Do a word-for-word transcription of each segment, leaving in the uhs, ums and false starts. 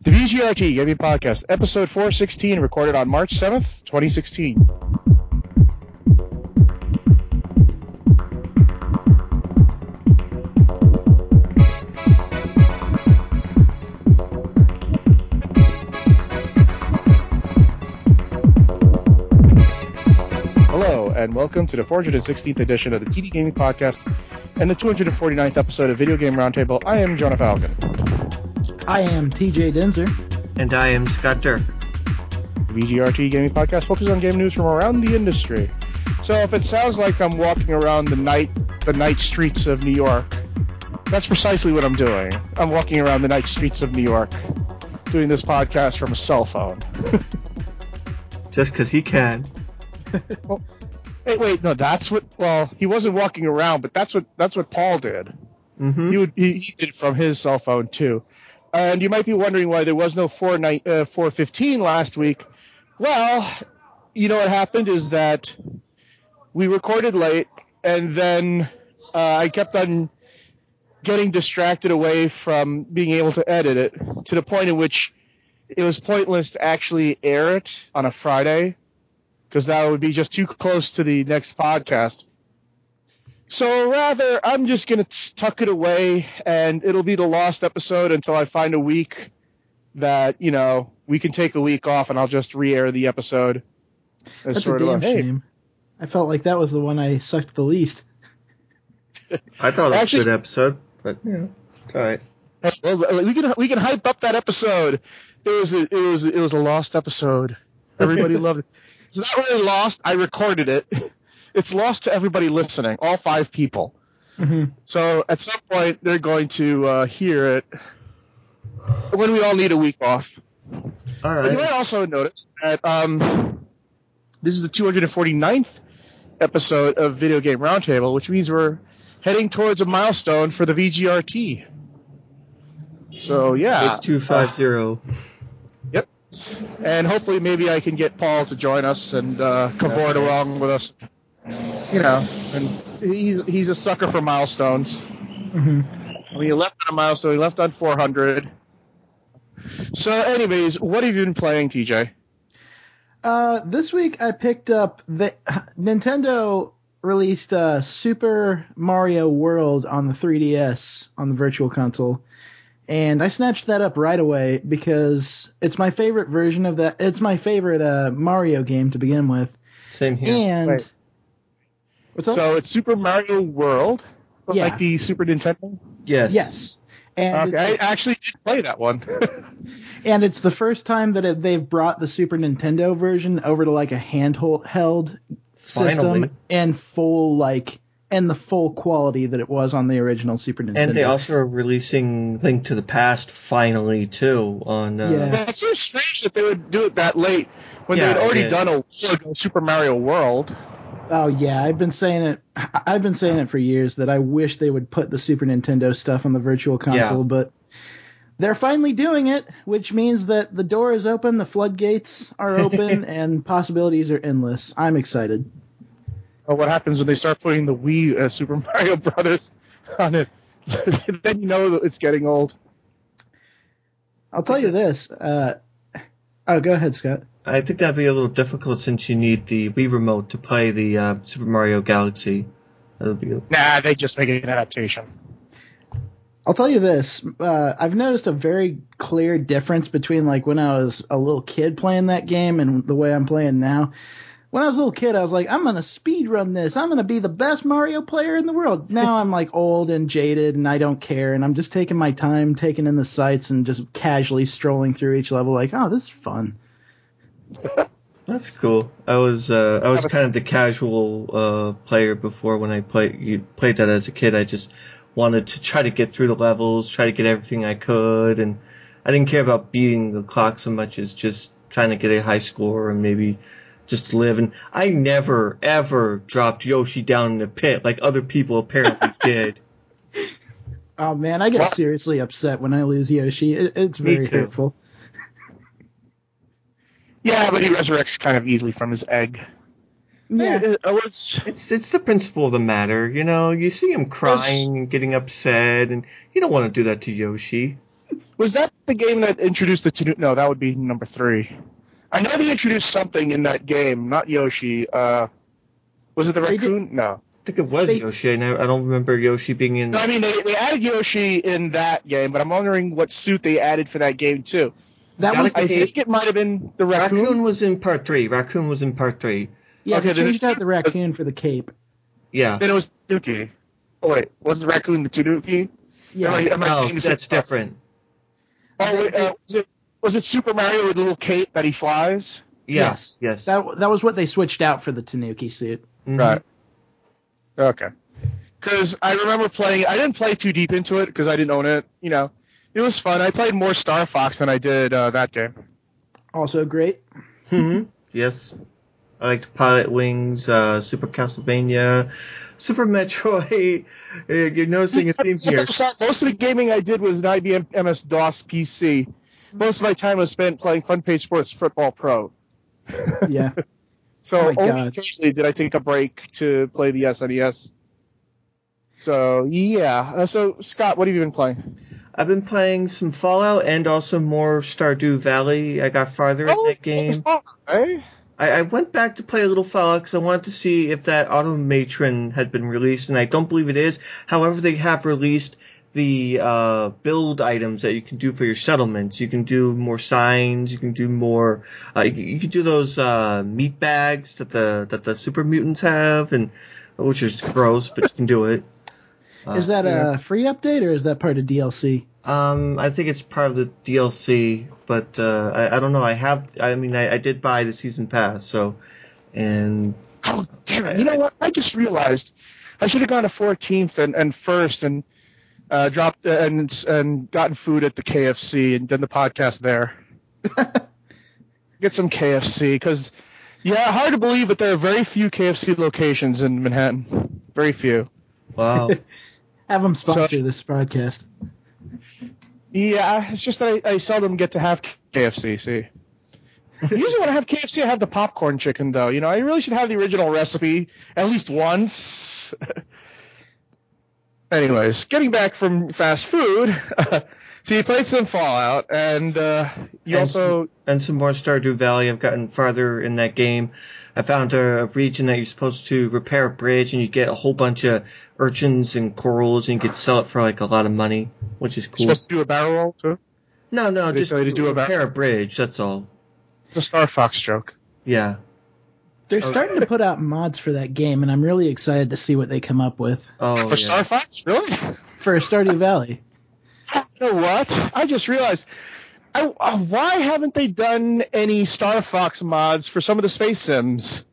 The V G R T Gaming Podcast, episode four sixteen, recorded on March seventh, twenty sixteen. Hello, and welcome to the four hundred sixteenth edition of the T D Gaming Podcast and the two hundred forty-ninth episode of Video Game Roundtable. I am Jonah Falcon. I am T J Denzer. And I am Scott Dirk. The V G R T Gaming Podcast focuses on game news from around the industry. So if it sounds like I'm walking around the night the night streets of New York, that's precisely what I'm doing. I'm walking around the night streets of New York, doing this podcast from a cell phone. Just because he can. well, hey, wait, no, that's what. Well, he wasn't walking around, but that's what that's what Paul did. Mm-hmm. He would he, he did it from his cell phone too. And you might be wondering why there was no four fifteen last week. Well, you know what happened is that we recorded late, and then uh, I kept on getting distracted away from being able to edit it to the point in which it was pointless to actually air it on a Friday, because that would be just too close to the next podcast. So rather, I'm just going to tuck it away, and it'll be the lost episode until I find a week that, you know, we can take a week off, and I'll just re-air the episode. That's a sort damn of, hey. shame. I felt like that was the one I sucked the least. I thought it was Actually, a good episode, but yeah, it's all right. Well, we can we can hype up that episode. It was a, it was it was a lost episode. Everybody loved it. It's not really lost. I recorded it. It's lost to everybody listening, all five people. Mm-hmm. So at some point, they're going to uh, hear it when we all need a week off. All But right. you might also notice that um, this is the two hundred forty-ninth episode of Video Game Roundtable, which means we're heading towards a milestone for the V G R T. So, yeah. eight two five zero. Uh, yep. And hopefully maybe I can get Paul to join us and uh, cavort Okay. along with us. You know, and he's he's a sucker for milestones. Mm-hmm. I mean, he left on a milestone. He left on four hundred. So, anyways, what have you been playing, T J? Uh, this week I picked up the Nintendo released uh, Super Mario World on the three D S on the Virtual Console, and I snatched that up right away because it's my favorite version of that. It's my favorite uh, Mario game to begin with. Same here. And Right. what's up? So, it's Super Mario World, Yeah. like the Super Nintendo? Yes. Yes. And Okay, I it's, actually did play that one. and it's the first time that it, they've brought the Super Nintendo version over to like a handheld held system Finally. and full like and the full quality that it was on the original Super Nintendo. And they also are releasing Link to the Past finally too on. Uh, Yeah. Well, it's so strange that they would do it that late when Yeah, they had already it is. done a while ago Super Mario World. Oh yeah, I've been saying it. I've been saying it for years that I wish they would put the Super Nintendo stuff on the Virtual Console, Yeah. but they're finally doing it, which means that the door is open, the floodgates are open, and possibilities are endless. I'm excited. Well, what happens when they start putting the Wii uh, Super Mario Brothers on it? Then you know that it's getting old. I'll tell you this. Uh, oh, go ahead, Scott. I think that'd be a little difficult since you need the Wii remote to play the uh, Super Mario Galaxy. That'll be. Nah, they just make an adaptation. I'll tell you this. Uh, I've noticed a very clear difference between like when I was a little kid playing that game and the way I'm playing now. When I was a little kid, I was like, I'm going to speed run this. I'm going to be the best Mario player in the world. Now I'm like old and jaded and I don't care. And I'm just taking my time, taking in the sights and just casually strolling through each level like, oh, this is fun. That's cool. I was uh, I was Yeah, but- kind of the casual uh, player before when I played you played that as a kid. I just wanted to try to get through the levels, try to get everything I could, and I didn't care about beating the clock so much as just trying to get a high score and maybe just live. And I never ever dropped Yoshi down in the pit like other people apparently did. Oh man, I get What? seriously upset when I lose Yoshi. It, it's Me very too. hurtful. Yeah, but he resurrects kind of easily from his egg. Yeah. It, it was, It's it's the principle of the matter, you know. You see him crying and getting upset, and you don't want to do that to Yoshi. was that the game that introduced the Tanuki? No, that would be number three. I know they introduced something in that game, not Yoshi. Uh, was it the raccoon? No. I think it was They- Yoshi. I, never, I don't remember Yoshi being in. No, I mean, they, they added Yoshi in that game, but I'm wondering what suit they added for that game, too. That Gotta was I Hey, think it might have been the raccoon. Raccoon was in part three. Raccoon was in part three. yeah. Okay, they then changed it's- out the raccoon for the cape. Yeah. Then it was Tanuki. Oh, wait. Was the raccoon the Tanuki? Yeah. Am I, am I No, thinking the same that's stuff? different. Oh, wait, uh, was, it, was it Super Mario with the little cape that he flies? Yeah. Yes. Yes. That that was what they switched out for the Tanuki suit. Mhm. Right. Okay. Because I remember playing. I didn't play too deep into it because I didn't own it. You know, it was fun. I played more Star Fox than I did uh, that game. Also great. Mhm. Yes. I liked Pilot Wings, uh, Super Castlevania, Super Metroid. Uh, You're noticing a theme here. Most of the gaming I did was an I B M M S DOS P C. Most of my time was spent playing Fun Page Sports Football Pro. Yeah. So Oh my only God. occasionally did I take a break to play the S N E S. So yeah. Uh, so Scott, what have you been playing? I've been playing some Fallout and also more Stardew Valley. I got farther in that game. Eh? I, I went back to play a little Fallout because I wanted to see if that Automatron had been released, and I don't believe it is. However, they have released the uh, build items that you can do for your settlements. You can do more signs. You can do more. Uh, you, you can do those uh, meat bags that the that the super mutants have, and which is gross, but you can do it. Uh, Is that yeah. a free update or is that part of D L C? Um, I think it's part of the D L C, but uh, I, I don't know. I have. I mean, I, I did buy the season pass, so and Oh damn it! You know what? I just realized I should have gone to fourteenth and, and first and uh, dropped and and gotten food at the K F C and done the podcast there. Get some K F C because yeah, hard to believe, but there are very few K F C locations in Manhattan. Very few. wow. Have them sponsor So- this podcast. Yeah, it's just that I, I seldom get to have K F C. See, usually when I have K F C, I have the popcorn chicken, though. You know, I really should have the original recipe at least once. Anyways, getting back from fast food, so you played some Fallout, and uh, you And also and some more Stardew Valley. I've gotten farther in that game. I found a, a region that you're supposed to repair a bridge, and you get a whole bunch of urchins and corals, and you could sell it for like a lot of money, which is cool. supposed to do a barrel roll too. No, no, They just tell you to do a repair a bridge. That's all. It's a Star Fox joke. Yeah. They're So- starting to put out mods for that game, and I'm really excited to see what they come up with Oh, For yeah. Star Fox, really? for Stardew Valley. You know what? I just realized. I, uh, why haven't they done any Star Fox mods for some of the space sims?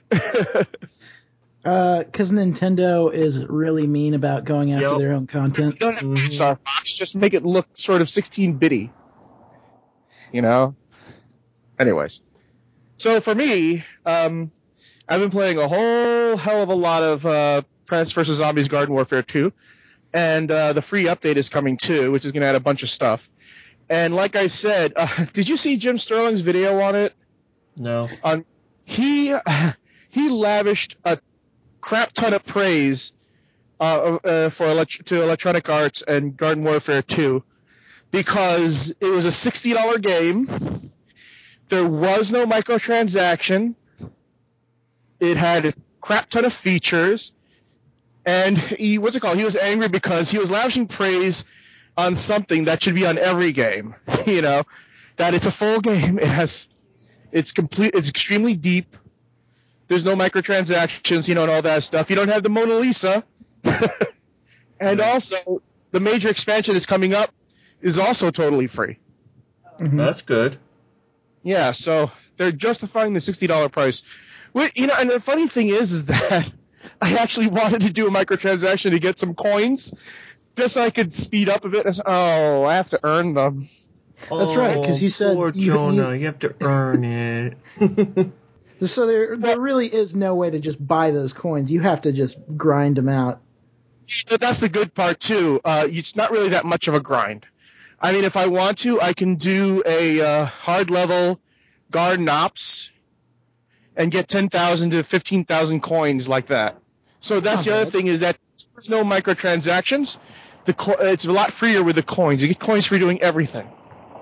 Uh, because Nintendo is really mean about going after Yep. their own content. You don't have to Mhm. make Star Fox, just make it look sort of sixteen bitty. You know? Anyways. So for me, um, I've been playing a whole hell of a lot of uh, Plants vs. Zombies Garden Warfare two. And uh, the free update is coming too, which is going to add a bunch of stuff. And like I said, uh, did you see Jim Sterling's video on it? No. On he he lavished a crap ton of praise uh, uh, for elect- to Electronic Arts and Garden Warfare two because it was a sixty dollars game. There was no microtransaction. It had a crap ton of features. And he, what's it called? He was angry because he was lavishing praise on something that should be on every game. You know, that it's a full game. It has, it's complete. It's extremely deep. There's no microtransactions, you know, and all that stuff. You don't have the Mona Lisa. And also, the major expansion that's coming up is also totally free. Mhm. That's good. Yeah, so they're justifying the sixty dollars price. Wh- You know, and the funny thing is, is that I actually wanted to do a microtransaction to get some coins, just so I could speed up a bit. I said, oh, I have to earn them. That's right, 'cause you said poor you- Jonah, you- you have to earn it. So there, there really is no way to just buy those coins. You have to just grind them out. But that's the good part too. Uh, it's not really that much of a grind. I mean, if I want to, I can do a uh, hard level garden ops and get ten thousand to fifteen thousand coins like that. So that's Not the other bad. thing is that there's no microtransactions. The co- it's a lot freer with the coins. You get coins for doing everything.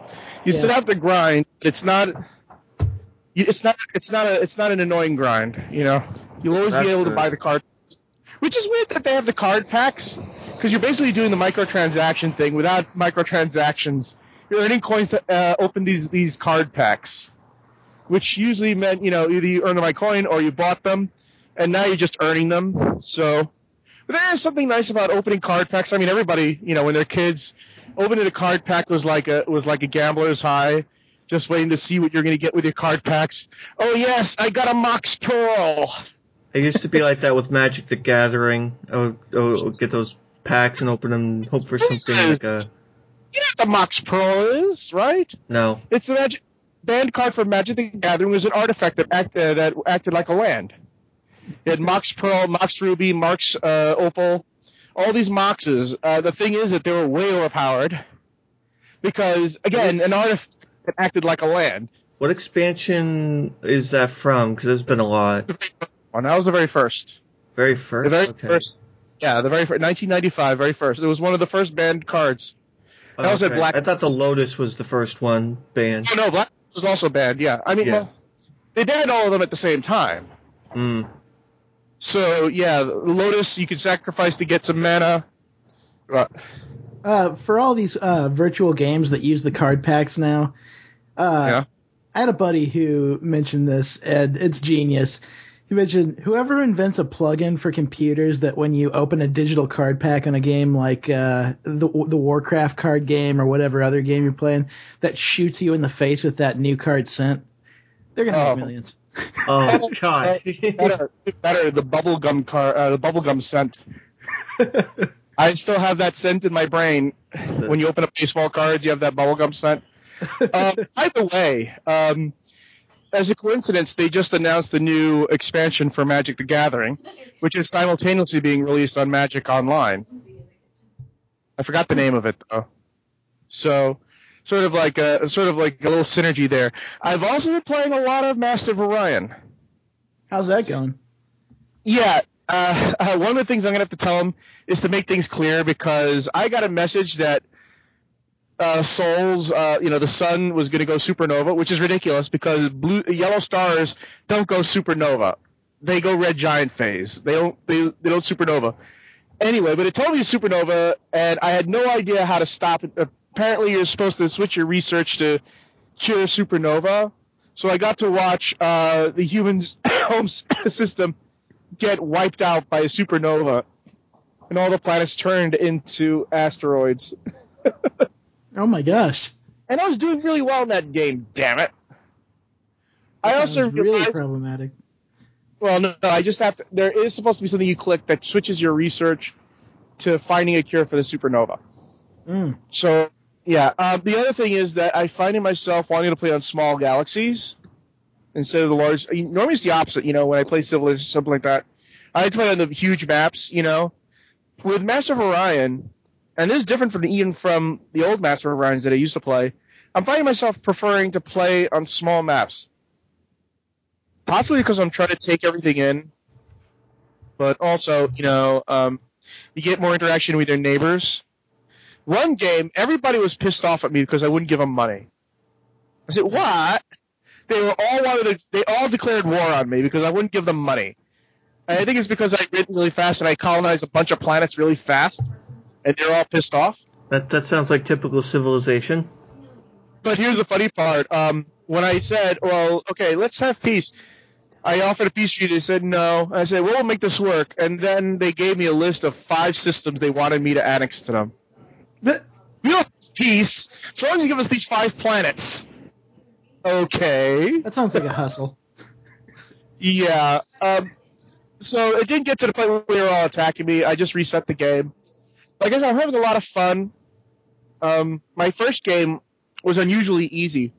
You Yeah. still have to grind. It's not. you- It's not. It's not a. It's not an annoying grind. You know. You'll always be That's able to good. buy the card. Which is weird that they have the card packs, because you're basically doing the microtransaction thing without microtransactions. You're earning coins to uh, open these these card packs, which usually meant, you know, either you earn them by coin or you bought them, and now you're just earning them. So, but there is something nice about opening card packs. I mean, everybody, you know, when they're kids, opening a card pack was like a was like a gambler's high, just waiting to see what you're going to get with your card packs. Oh yes, I got a Mox Pearl. It used to be like that with Magic the Gathering. I would, I would get those packs and open them, hope for something like a. You know what the Mox Pearl is, right? No. It's the magic banned card from Magic the Gathering. It was an artifact that, act, uh, that acted like a land. It had Mox Pearl, Mox Ruby, Mox uh, Opal, all these Moxes. Uh, the thing is that they were way overpowered because, again, an artifact that acted like a land. What expansion is that from? Because there's been a lot. Oh, that was the very first. Very first? The very okay. first. Yeah, the very first. nineteen ninety-five, very first. It was one of the first banned cards. Oh, That was a okay. Black. I thought the Lotus was the first one banned. Oh, no, Black was also banned, yeah. I mean, Yeah. well, they banned all of them at the same time. Mm. So, yeah, Lotus, you can sacrifice to get some mana. Right. Uh, for all these uh, virtual games that use the card packs now, uh, Yeah. I had a buddy who mentioned this, and it's genius. He mentioned whoever invents a plugin for computers that when you open a digital card pack on a game like uh, the the Warcraft card game or whatever other game you're playing, that shoots you in the face with that new card scent, they're gonna Oh. make millions. Oh, God. better, better, the bubblegum car, uh, the bubblegum scent. I still have that scent in my brain. When you open up baseball cards, you have that bubblegum scent. Um, by the way, um, as a coincidence, they just announced the new expansion for Magic the Gathering, which is simultaneously being released on Magic Online. I forgot the name of it though. So, sort of like a sort of like a little synergy there. I've also been playing a lot of Master of Orion. How's that going? Yeah, uh, uh, one of the things I'm gonna have to tell him is to make things clear, because I got a message that uh, Souls, uh, you know, the sun was going to go supernova, which is ridiculous because blue, yellow stars don't go supernova; they go red giant phase. They don't, they, they don't supernova. Anyway, but it told me supernova, and I had no idea how to stop it. Apparently, you're supposed to switch your research to cure supernova. So I got to watch uh, the human's home system get wiped out by a supernova, and all the planets turned into asteroids. Oh my gosh! And I was doing really well in that game, damn it. I That also sounds really realized, problematic. well, no, no, I just have to, there is supposed to be something you click that switches your research to finding a cure for the supernova. Mm. So, yeah. Um, the other thing is that I find myself wanting to play on small galaxies instead of the large. Normally it's the opposite, you know, when I play Civilization, something like that. I like to play on the huge maps, you know. With Master of Orion, and this is different from the, even from the old Master of Orions that I used to play, I'm finding myself preferring to play on small maps. Possibly because I'm trying to take everything in, but also, you know, um, you get more interaction with your neighbors. One game, everybody was pissed off at me because I wouldn't give them money. I said, what? They were all wanted to, they all declared war on me because I wouldn't give them money. And I think it's because I written really fast and I colonized a bunch of planets really fast, and they're all pissed off. That that sounds like typical Civilization. But here's the funny part. Um, when I said, well, okay, let's have peace, I offered a peace treaty. They said no. I said, well, we'll make this work. And then they gave me a list of five systems they wanted me to annex to them. But We don't have peace, so long as you give us these five planets. Okay. that sounds like a hustle. Yeah. Um, so it didn't get to the point where they were all attacking me. I just reset the game. Like I said, I'm having a lot of fun. Um, my first game was unusually easy.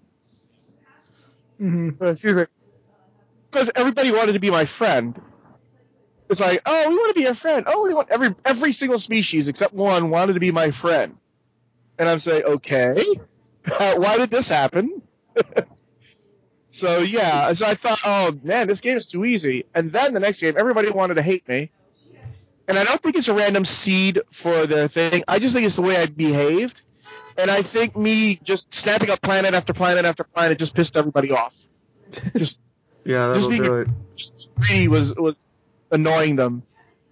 Mm-hmm. Uh, excuse me. Because everybody wanted to be my friend. It's like, oh, we want to be your friend. Oh, we want every every single species except one wanted to be my friend. And I'm saying, okay, uh, why did this happen? So yeah, so I thought, oh man, this game is too easy. And then the next game, everybody wanted to hate me. And I don't think it's a random seed for the thing. I just think it's the way I behaved. And I think me just snapping up planet after planet after planet just pissed everybody off. Just Yeah, that'll just being do it. just greedy was was annoying them.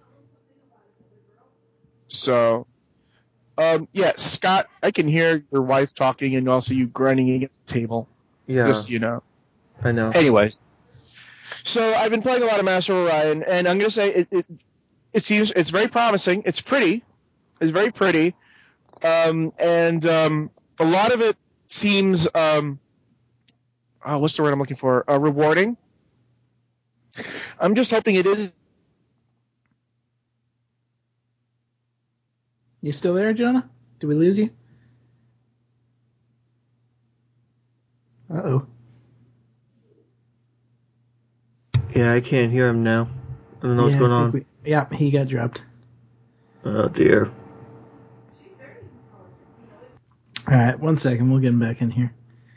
So, um, yeah, Scott, I can hear your wife talking and also you grinding against the table. Yeah, Just, you know. I know. Anyways, so I've been playing a lot of Master of Orion, and I'm gonna say it. It, it seems it's very promising. It's pretty. It's very pretty, um, and um, a lot of it seems. Um, oh, what's the word I'm looking for? Uh, rewarding. I'm just hoping it is. You still there, Jonah? Did we lose you? Uh-oh. Yeah, I can't hear him now. I don't know what's Yeah, going I think on. we, yeah, he got dropped. Oh dear. All right, one second. We'll get him back in here.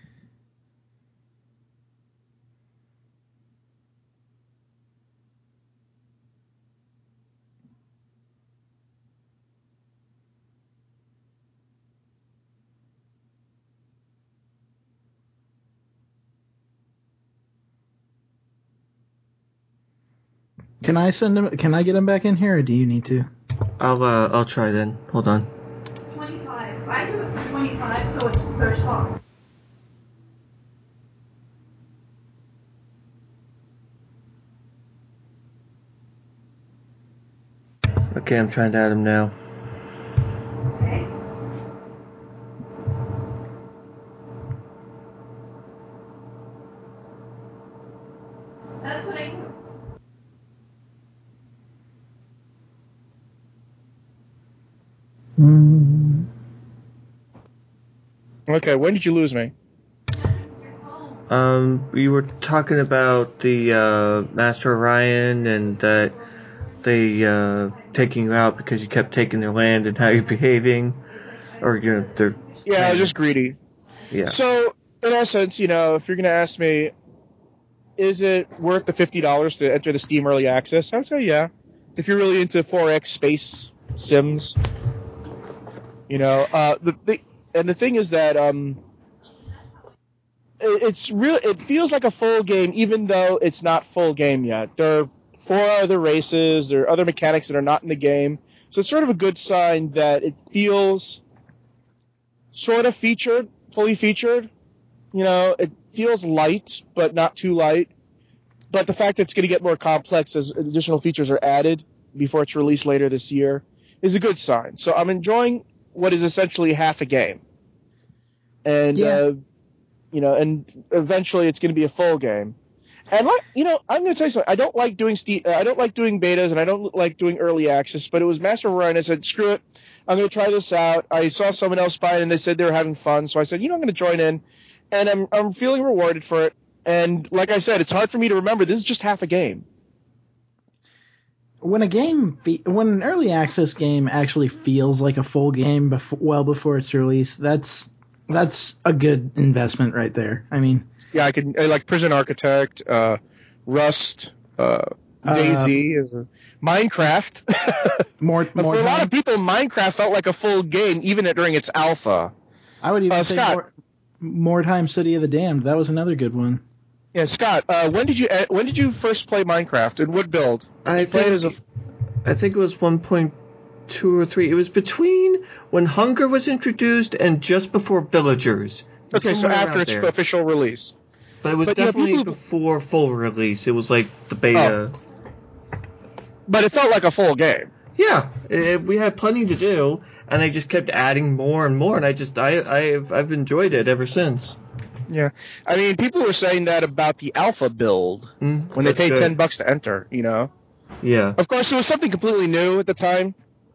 Can I send him? Can I get him back in here, or do you need to? I'll uh, I'll try then. Hold on. twenty-five. I do it for twenty-five, so it's their song. Okay, I'm trying to add him now. Okay. That's what I do. Mm. Okay, when did you lose me? Um, we were talking about the uh, Master Orion and that they uh, taking you out because you kept taking their land and how you're behaving, or you know they're Yeah, I was just greedy. yeah. So, in essence, you know, if you're going to ask me, is it worth the fifty dollars to enter the Steam Early Access? I would say yeah. If you're really into four X space sims, you know, uh, the, the and the thing is that um, it, it's real. It feels like a full game, even though it's not full game yet. There are four other races. There are other mechanics that are not in the game, so it's sort of a good sign that it feels sort of featured, fully featured. You know, it feels light, but not too light. But the fact that it's going to get more complex as additional features are added before it's released later this year is a good sign. So I'm enjoying what is essentially half a game. And, Yeah. uh, you know, and eventually it's going to be a full game. And, like, you know, I'm going to tell you something. I don't like doing Ste- uh, I don't like doing betas, and I don't like doing early access, but it was Master of Orion. I said, screw it. I'm going to try this out. I saw someone else buy it, and they said they were having fun. So I said, you know, I'm going to join in. And I'm I'm feeling rewarded for it. And like I said, it's hard for me to remember. This is just half a game. When a game, fe- when an early access game actually feels like a full game before, well before its release, that's that's a good investment right there. I mean, Yeah, I can I like Prison Architect, uh, Rust, uh, DayZ, is a, Minecraft. more But more for a lot time. of people, Minecraft felt like a full game even during its alpha. I would even Uh, say Scott. more more time. City of the Damned. That was another good one. Yeah, Scott. Uh, when did you uh, when did you first play Minecraft and what build? Did I you play think it as a I think it was one point two or three. It was between when Hunger was introduced and just before Villagers. It was okay? So somewhere after around its there. official release. But it was But you know, definitely people. before full release. It was like the beta. But it felt like a full game. Yeah, it, we had plenty to do, and they just kept adding more and more, and I just I I've I've enjoyed it ever since. Yeah, I mean, people were saying that about the alpha build Mm, when they that's paid good. ten bucks to enter. You know, Yeah. of course, it was something completely new at the time.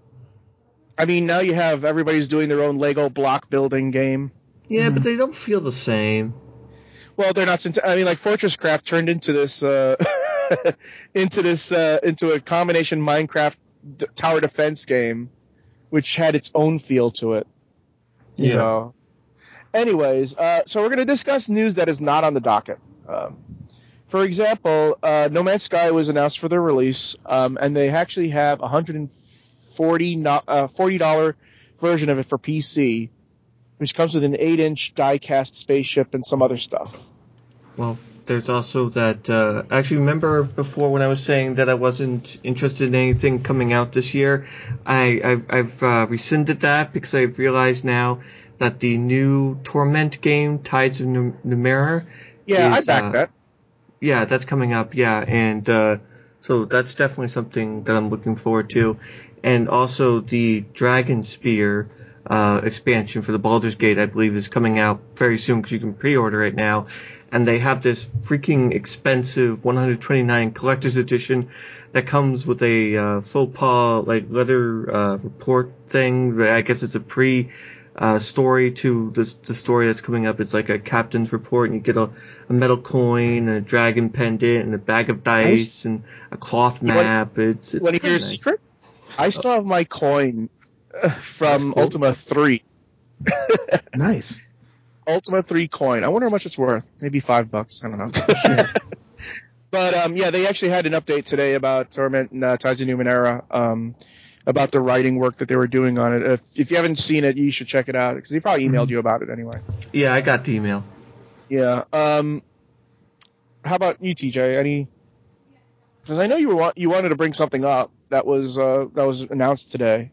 I mean, now you have everybody's doing their own Lego block building game. Yeah, Mhm. but they don't feel the same. Well, they're not. I mean, like Fortress Craft turned into this, uh, into this, uh, into a combination Minecraft d- tower defense game, which had its own feel to it. Yeah. So, anyways, uh, so we're going to discuss news that is not on the docket. Um, for example, uh, No Man's Sky was announced for their release, um, and they actually have a hundred and forty no- uh, forty dollar version of it for P C. which comes with an eight-inch die-cast spaceship and some other stuff. Well, there's also that. Uh, actually, remember before when I was saying that I wasn't interested in anything coming out this year? I, I've, I've uh, rescinded that because I've realized now that the new Torment game, Tides of Numenera, Yeah, is, I back uh, that. Yeah, that's coming up. Yeah, and uh, so that's definitely something that I'm looking forward to, and also the Dragon Spear uh, expansion for the Baldur's Gate, I believe, is coming out very soon because you can pre-order it now. And they have this freaking expensive one hundred twenty-nine collector's edition that comes with a uh, faux pas like leather uh, report thing. I guess it's a pre uh, story to the the story that's coming up. It's like a captain's report, and you get a, a metal coin, and a dragon pendant, and a bag of dice, and a cloth map. You It's it's want to pretty hear a nice. secret? I still have my coin uh, from cool. Ultima three. Nice. Ultima three coin. I wonder how much it's worth. Maybe five bucks. I don't know. Yeah. But um, yeah, they actually had an update today about Torment and uh, Tides of Numenera, um, about the writing work that they were doing on it. If, if you haven't seen it, you should check it out because he probably emailed Mhm. you about it anyway. Yeah, I got the email. Yeah. Um, how about you, T J? Any? Because I know you were you wanted to bring something up that was uh, that was announced today.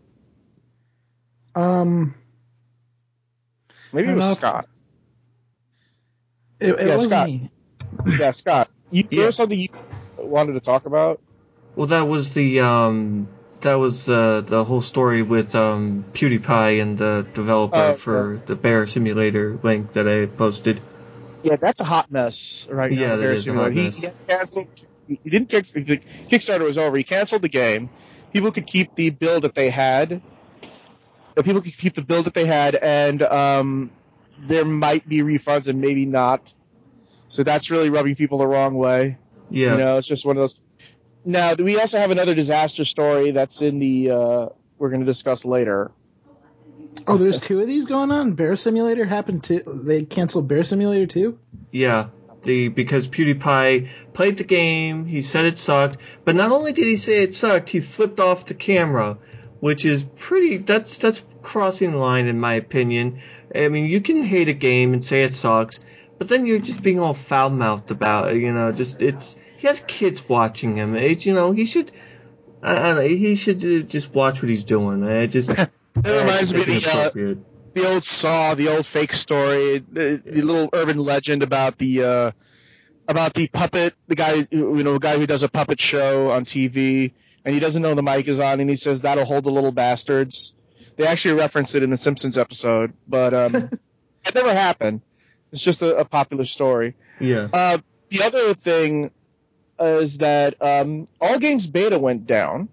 Um, Maybe it was enough. Scott. It, it Yeah, was Scott. me. Yeah, Scott. You, there Yeah. was something you wanted to talk about? Well, that was the um, that was uh, the whole story with um, PewDiePie and the developer Uh, for the Bear Simulator link that I posted. Yeah, that's a hot mess right now. Yeah, The that Bear is a Simulator. hot He, mess. he canceled. He didn't kick. The Kickstarter was over. He canceled the game. People could keep the build that they had. The people could keep the build that they had, and um, there might be refunds and maybe not. So that's really rubbing people the wrong way. Yeah. You know, it's just one of those. Now we also have another disaster story that's in the. Uh, we're going to discuss later. Oh, there's two of these going on. Bear Simulator happened to. They canceled Bear Simulator too. Yeah, the because PewDiePie played the game, he said it sucked, but not only did he say it sucked, he flipped off the camera, which is pretty. That's that's crossing the line in my opinion. I mean, you can hate a game and say it sucks, but then you're just being all foul mouthed about it. You know, just it's he has kids watching him. It, you know, he should. I, I don't know, he should uh, just watch what he's doing. I just It I reminds just me of think the, uh, inappropriate. the old Saw, the old fake story, the, the little urban legend about the uh, about the puppet, the guy, who- you know, a guy who does a puppet show on T V, and he doesn't know the mic is on, and he says, "That'll hold the little bastards." They actually reference it in the Simpsons episode, but um, it never happened. It's just a, a popular story. Yeah. Uh, the other thing is that um, All Games Beta went down,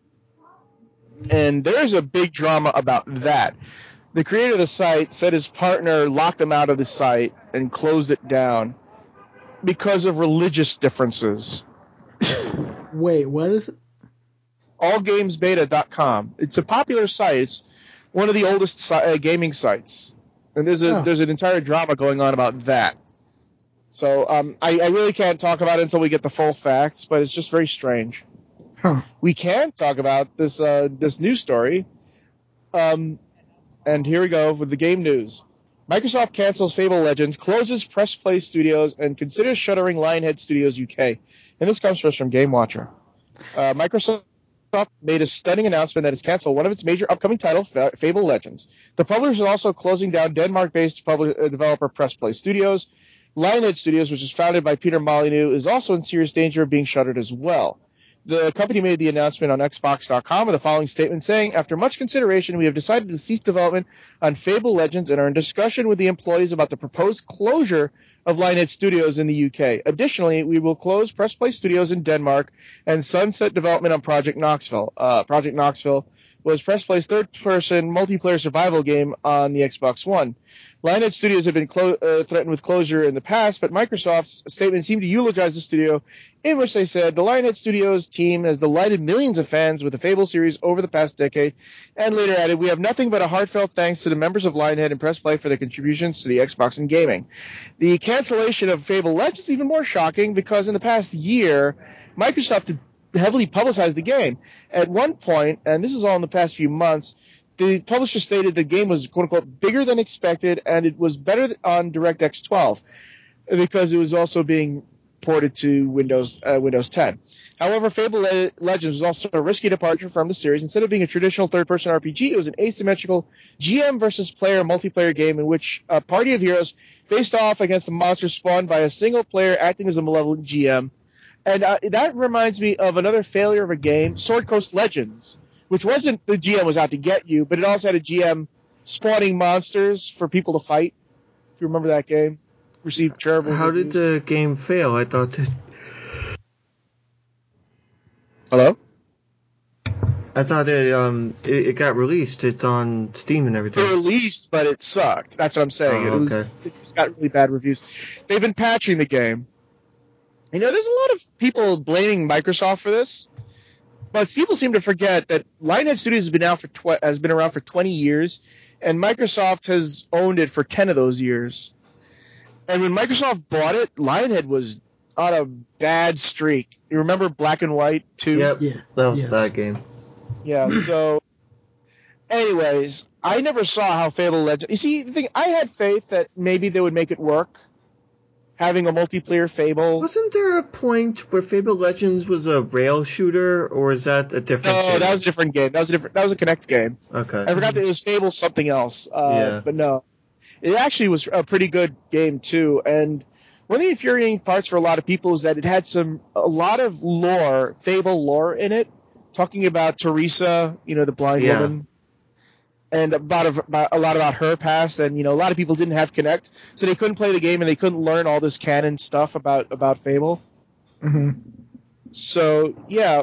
and there's a big drama about that. The creator of the site said his partner locked him out of the site and closed it down because of religious differences. Wait, what is it? all games beta dot com. It's a popular site. It's one of the oldest si- uh, gaming sites, and there's a Oh. there's an entire drama going on about that. So um, I, I really can't talk about it until we get the full facts, but it's just very strange. Huh. We can talk about this uh, this news story, um, and here we go with the game news. Microsoft cancels Fable Legends, closes Press Play Studios, and considers shuttering Lionhead Studios U K. And this comes to us from Game Watcher. Uh, Microsoft made a stunning announcement that it's canceled one of its major upcoming titles, Fable Legends. The publisher is also closing down Denmark-based public, uh, developer Press Play Studios. Lionhead Studios, which is founded by Peter Molyneux, is also in serious danger of being shuttered as well. The company made the announcement on Xbox dot com with the following statement saying, after much consideration, we have decided to cease development on Fable Legends and are in discussion with the employees about the proposed closure of Lionhead Studios in the U K. Additionally, we will close Press Play Studios in Denmark and sunset development on Project Knoxville. Uh, Project Knoxville was Press Play's third-person multiplayer survival game on the Xbox One. Lionhead Studios have been clo- uh, threatened with closure in the past, but Microsoft's statement seemed to eulogize the studio, in which they said the Lionhead Studios team has delighted millions of fans with the Fable series over the past decade, and later added, we have nothing but a heartfelt thanks to the members of Lionhead and Press Play for their contributions to the Xbox and gaming. The cancellation of Fable Legends is even more shocking because in the past year, Microsoft had heavily publicized the game. At one point, and this is all in the past few months, the publisher stated the game was quote unquote bigger than expected, and it was better on DirectX twelve because it was also being ported to Windows uh, Windows ten. However, Fable Le- Legends was also a risky departure from the series. Instead of being a traditional third-person R P G, it was an asymmetrical G M versus player multiplayer game in which a party of heroes faced off against the monsters spawned by a single player acting as a malevolent G M. And uh, that reminds me of another failure of a game, Sword Coast Legends, which wasn't the G M was out to get you, but it also had a G M spawning monsters for people to fight. If you remember that game, received terrible. How reviews. did the game fail? I thought that. Hello? I thought it um it, it got released. It's on Steam and everything. It released, but it sucked. That's what I'm saying. Oh, it was okay. it just got really bad reviews. They've been patching the game. You know, there's a lot of people blaming Microsoft for this, but people seem to forget that Lionhead Studios has been out for tw- has been around for twenty years, and Microsoft has owned it for ten of those years. And when Microsoft bought it, Lionhead was on a bad streak. You remember Black and White two? Yep, Yeah. that was Yes. that game. Yeah, so anyways, I never saw how Fable Legends... You see, the thing, I had faith that maybe they would make it work, having a multiplayer Fable. Wasn't there a point where Fable Legends was a rail shooter, or is that a different No, Fable? that was a different game. That was a different. That was a Kinect game. Okay. I forgot that it was Fable something else. Uh, Yeah. But no, it actually was a pretty good game too. And one of the infuriating parts for a lot of people is that it had some a lot of lore, Fable lore in it, talking about Teresa, you know, the blind Yeah. woman, and about, a, about a lot about her past. And you know, a lot of people didn't have Kinect, so they couldn't play the game and they couldn't learn all this canon stuff about about Fable. Mm-hmm. So yeah,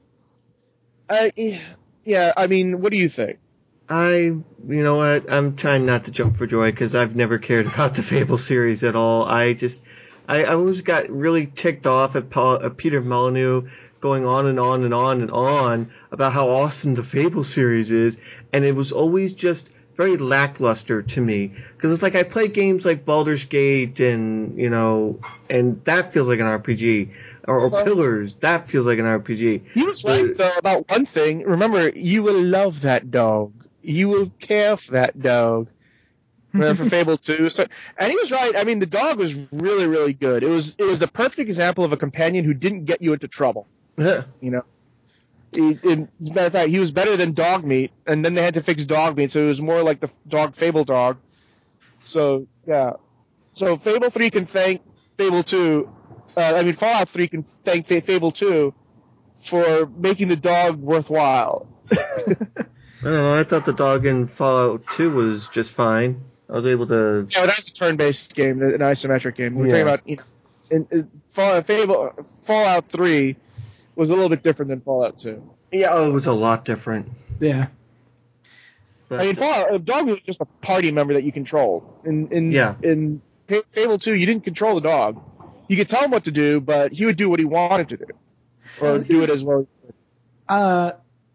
I yeah, I mean, what do you think? I, you know what, I'm trying not to jump for joy because I've never cared about the Fable series at all. I just, I, I always got really ticked off at, Paul, at Peter Molyneux going on and on and on and on about how awesome the Fable series is, and it was always just very lackluster to me because it's like I play games like Baldur's Gate and, you know, and that feels like an R P G, or, or Well- Pillars, that feels like an R P G. He was But- right though about one thing. Remember, you will love that dog. You will care for that dog. Remember for Fable two, so, and he was right. I mean, the dog was really, really good. It was, it was the perfect example of a companion who didn't get you into trouble. Yeah. You know, he, in, as a matter of fact, he was better than dog meat, and then they had to fix dog meat, so it was more like the dog Fable dog. So yeah, so Fable three can thank Fable two. Uh, I mean, Fallout three can thank Fa- Fable two for making the dog worthwhile. I don't know. I thought the dog in Fallout two was just fine. I was able to. Yeah, that's a turn-based game, an isometric game. We're Yeah. talking about, you know, in, in Fallout, Fable, Fallout three was a little bit different than Fallout two. Yeah, oh, it was a lot different. Yeah. But, I mean, Fallout, uh, dog was just a party member that you controlled. In in Yeah. in Fa- Fable two, you didn't control the dog. You could tell him what to do, but he would do what he wanted to do, or Well, do it here's- as well. Uh,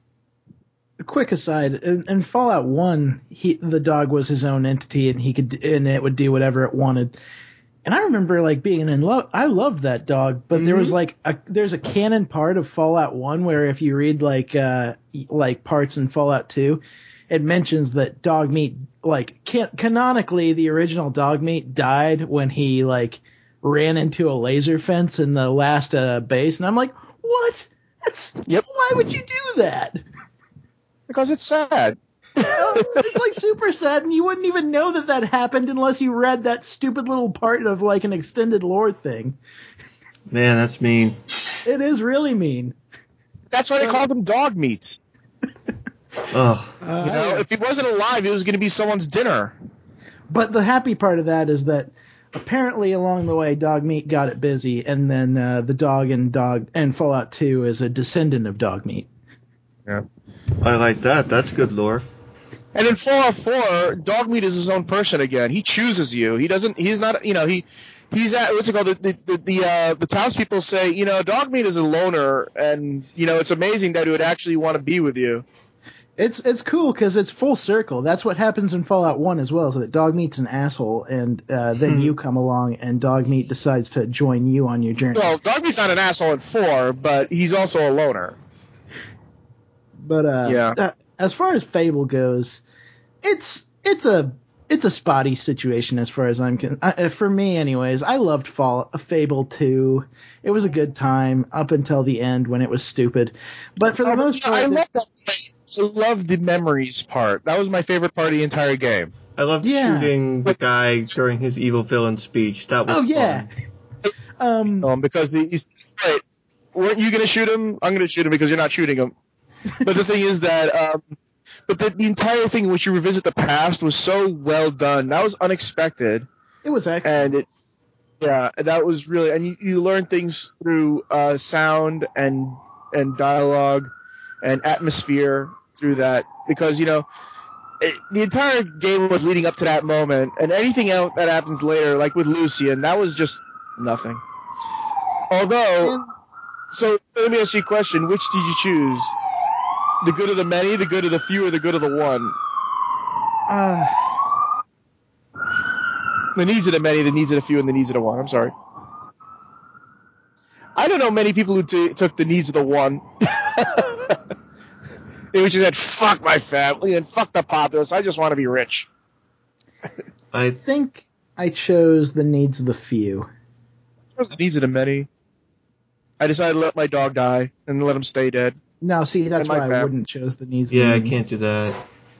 a quick aside: in, in Fallout One, he the dog was his own entity, and he could and it would do whatever it wanted. And I remember like being in love. I loved that dog, but there was like a there's a canon part of Fallout One where if you read like uh like parts in Fallout Two, it mentions that dog meat like can- canonically the original dog meat died when he like ran into a laser fence in the last uh, base, and I'm like, what? That's Yep. why would you do that? Because it's sad. It's like super sad, and you wouldn't even know that that happened unless you read that stupid little part of like an extended lore thing. man, that's mean. It is really mean. That's why they called them dog meats. Oh, Uh, You know, if he wasn't alive, it was going to be someone's dinner. But the happy part of that is that apparently along the way, Dog Meat got it busy, and then uh, the dog and dog and Fallout two is a descendant of Dog Meat. Yeah. I like that. That's good lore. And in Fallout four, Dogmeat is his own person again. He chooses you. He doesn't. He's not. You know. He. He's at. What's it called? The the the, the, uh, the townspeople say. You know, Dogmeat is a loner, and you know it's amazing that he would actually want to be with you. It's it's cool because it's full circle. That's what happens in Fallout one as well. So that Dogmeat's an asshole, and uh, then you come along, and Dogmeat decides to join you on your journey. Well, Dogmeat's not an asshole in four, but he's also a loner. But uh, Yeah. uh, as far as Fable goes, it's it's a it's a spotty situation as far as I'm con- uh, for me, anyways. I loved Fall Fable two. It was a good time up until the end when it was stupid. But for the Oh, but, most you know, part, I it- love that. I love the memories part. That was my favorite part of the entire game. I loved Yeah. shooting the guy during his evil villain speech. That was oh yeah, fun. um, Um, because he, he's right. Weren't you going to shoot him? I'm going to shoot him because you're not shooting him. But the thing is that, um, but the, the entire thing in which you revisit the past was so well done. That was unexpected, it was excellent. and it, yeah, that was really, and you, you learn things through uh, sound and and dialogue and atmosphere through that because you know it, the entire game was leading up to that moment, and anything else that happens later, like with Lucian, that was just nothing. Although. And- So let me ask you a question. Which did you choose? The good of the many, the good of the few, or the good of the one? uh, The needs of the many, the needs of the few, and the needs of the one. I'm sorry. I don't know many people who t- took the needs of the one. They just said, fuck my family and fuck the populace. I just want to be rich. I I think I chose the needs of the few. What's the needs of the many? I decided to let my dog die and let him stay dead. No, see, that's And my why I fam- wouldn't chose the needs yeah, of I the many. can't do that.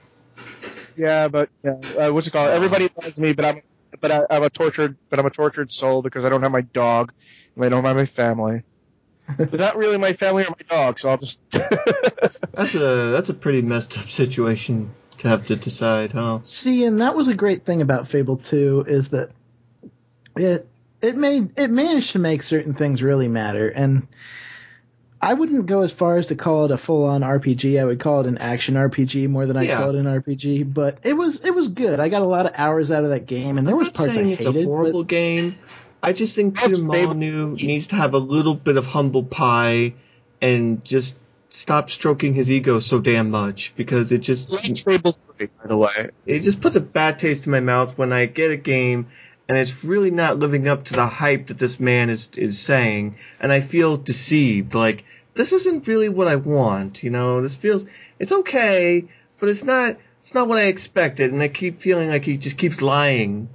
Yeah, but yeah, uh, what's it called? Everybody loves me, but I'm but I, I'm a tortured but I'm a tortured soul because I don't have my dog and I don't have my family. But not really my family or my dog, so I'll just. That's a that's a pretty messed up situation to have to decide, huh? See, and that was a great thing about Fable two is that it it made it managed to make certain things really matter, and I wouldn't go as far as to call it a full on R P G. I would call it an action R P G more than I Yeah. call it an R P G. But it was it was good. I got a lot of hours out of that game, and there I'm was not parts I saying it's hated. a horrible But game. I just think That's Peter Fable. Molyneux needs to have a little bit of humble pie and just stop stroking his ego so damn much because it just Like Fable three, by the way. it just puts a bad taste in my mouth when I get a game and it's really not living up to the hype that this man is is saying, and I feel deceived. Like this isn't really what I want, you know. This feels it's okay, but it's not it's not what I expected, and I keep feeling like he just keeps lying.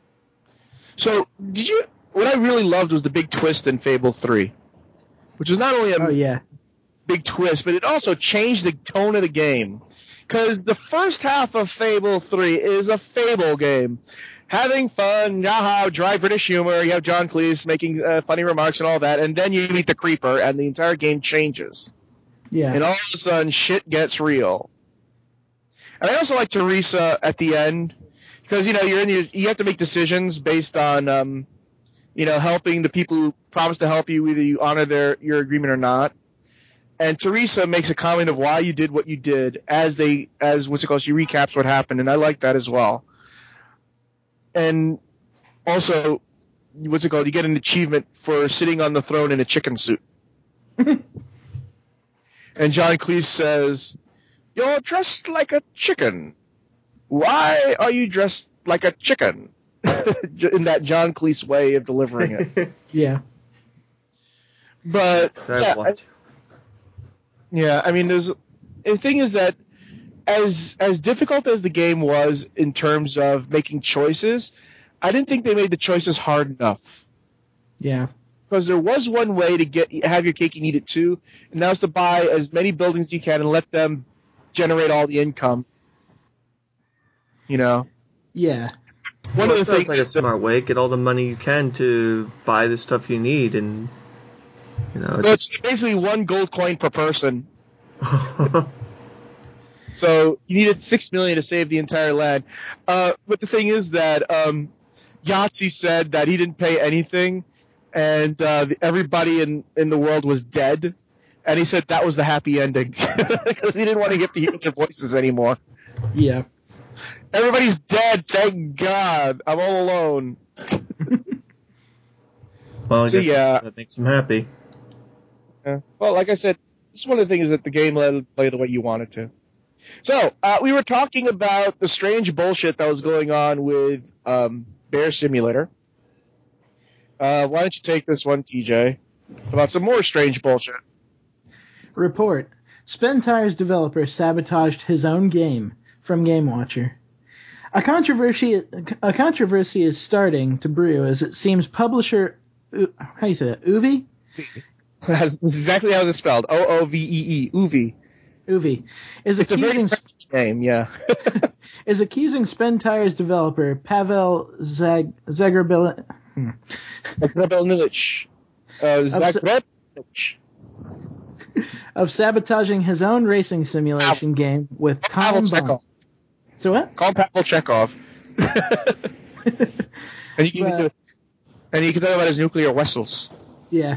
So, did you? What I really loved was the big twist in Fable three, which is not only a oh yeah, big twist, but it also changed the tone of the game. Because the first half of Fable three is a Fable game. Having fun, yaha, dry British humor, you have John Cleese making uh, funny remarks and all that, and then you meet the Creeper, and the entire game changes. yeah, And all of a sudden, shit gets real. And I also like Teresa at the end, because, you know, you're in the, you have to make decisions based on, um, you know, helping the people who promise to help you, whether you honor their your agreement or not. And Teresa makes a comment of why you did what you did as they, as what's it called, she recaps what happened, and I like that as well. And also, what's it called, you get an achievement for sitting on the throne in a chicken suit. And John Cleese says, "You're dressed like a chicken. Why are you dressed like a chicken?" In that John Cleese way of delivering it. yeah. But, So I yeah, I- watch. Yeah, I mean, there's the thing is that as as difficult as the game was in terms of making choices, I didn't think they made the choices hard enough. Yeah. Because there was one way to get have your cake and eat it too, and that was to buy as many buildings as you can and let them generate all the income. You know, Yeah. one Well, of it the sounds things like a is that, smart way. Get all the money you can to buy the stuff you need, and you know. well, it's basically one gold coin per person. So you needed six million to save the entire land. Uh, but the thing is that um, Yahtzee said that he didn't pay anything, and uh, the, everybody in, in the world was dead. And he said that was the happy ending because he didn't want to get to hear their voices anymore. Yeah. Everybody's dead, thank God. I'm all alone. Well, I So, guess yeah. that makes him happy. Yeah. Well, like I said, this is one of the things that the game let it play the way you want it to. So, uh, we were talking about the strange bullshit that was going on with um, Bear Simulator. Uh, why don't you take this one, T J, about some more strange bullshit? Report. Spentire's developer sabotaged his own game from Game Watcher. A controversy, a controversy is starting to brew as it seems publisher, how do you say that, Uvi? That's exactly how it's spelled. O O V E E. Uvi. Uvi. Is it's accusing, a very French name, yeah. is accusing Spentire's developer, Pavel Zag, Zagrabil... Hmm. Zagrabilnich. Uh, Zagrabilnich. Of sabotaging his own racing simulation Pavel. game with Pavel time bomb. Chekhov. So what? Call Pavel Chekhov. and, you can but, and you can talk about his nuclear vessels. Yeah.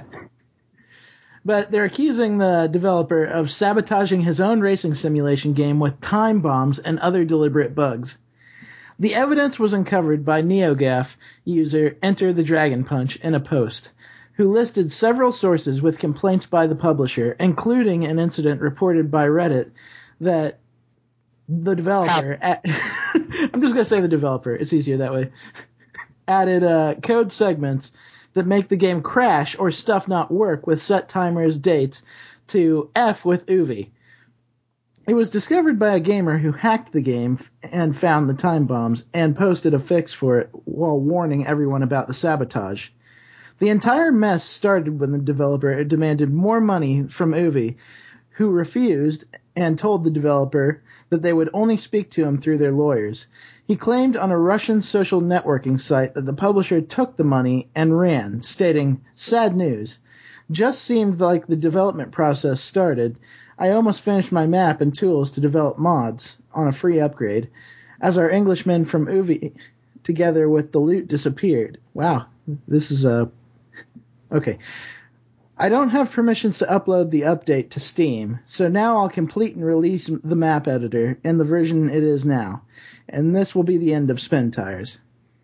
But they're accusing the developer of sabotaging his own racing simulation game with time bombs and other deliberate bugs. The evidence was uncovered by NeoGAF user Enter the Dragon Punch in a post, who listed several sources with complaints by the publisher, including an incident reported by Reddit that the developer... At, I'm just going to say the developer. It's easier that way. Added uh, code segments that make the game crash or stuff not work with set timers dates to F with Uvi. It was discovered by a gamer who hacked the game and found the time bombs and posted a fix for it while warning everyone about the sabotage. The entire mess started when the developer demanded more money from Uvi, who refused and told the developer that they would only speak to him through their lawyers. He claimed on a Russian social networking site that the publisher took the money and ran, stating, "Sad news. Just seemed like the development process started. I almost finished my map and tools to develop mods on a free upgrade, as our Englishmen from Uvi, together with the loot, disappeared." Wow, this is a... Okay. I don't have permissions to upload the update to Steam, so now I'll complete and release the map editor in the version it is now, and this will be the end of Spentires.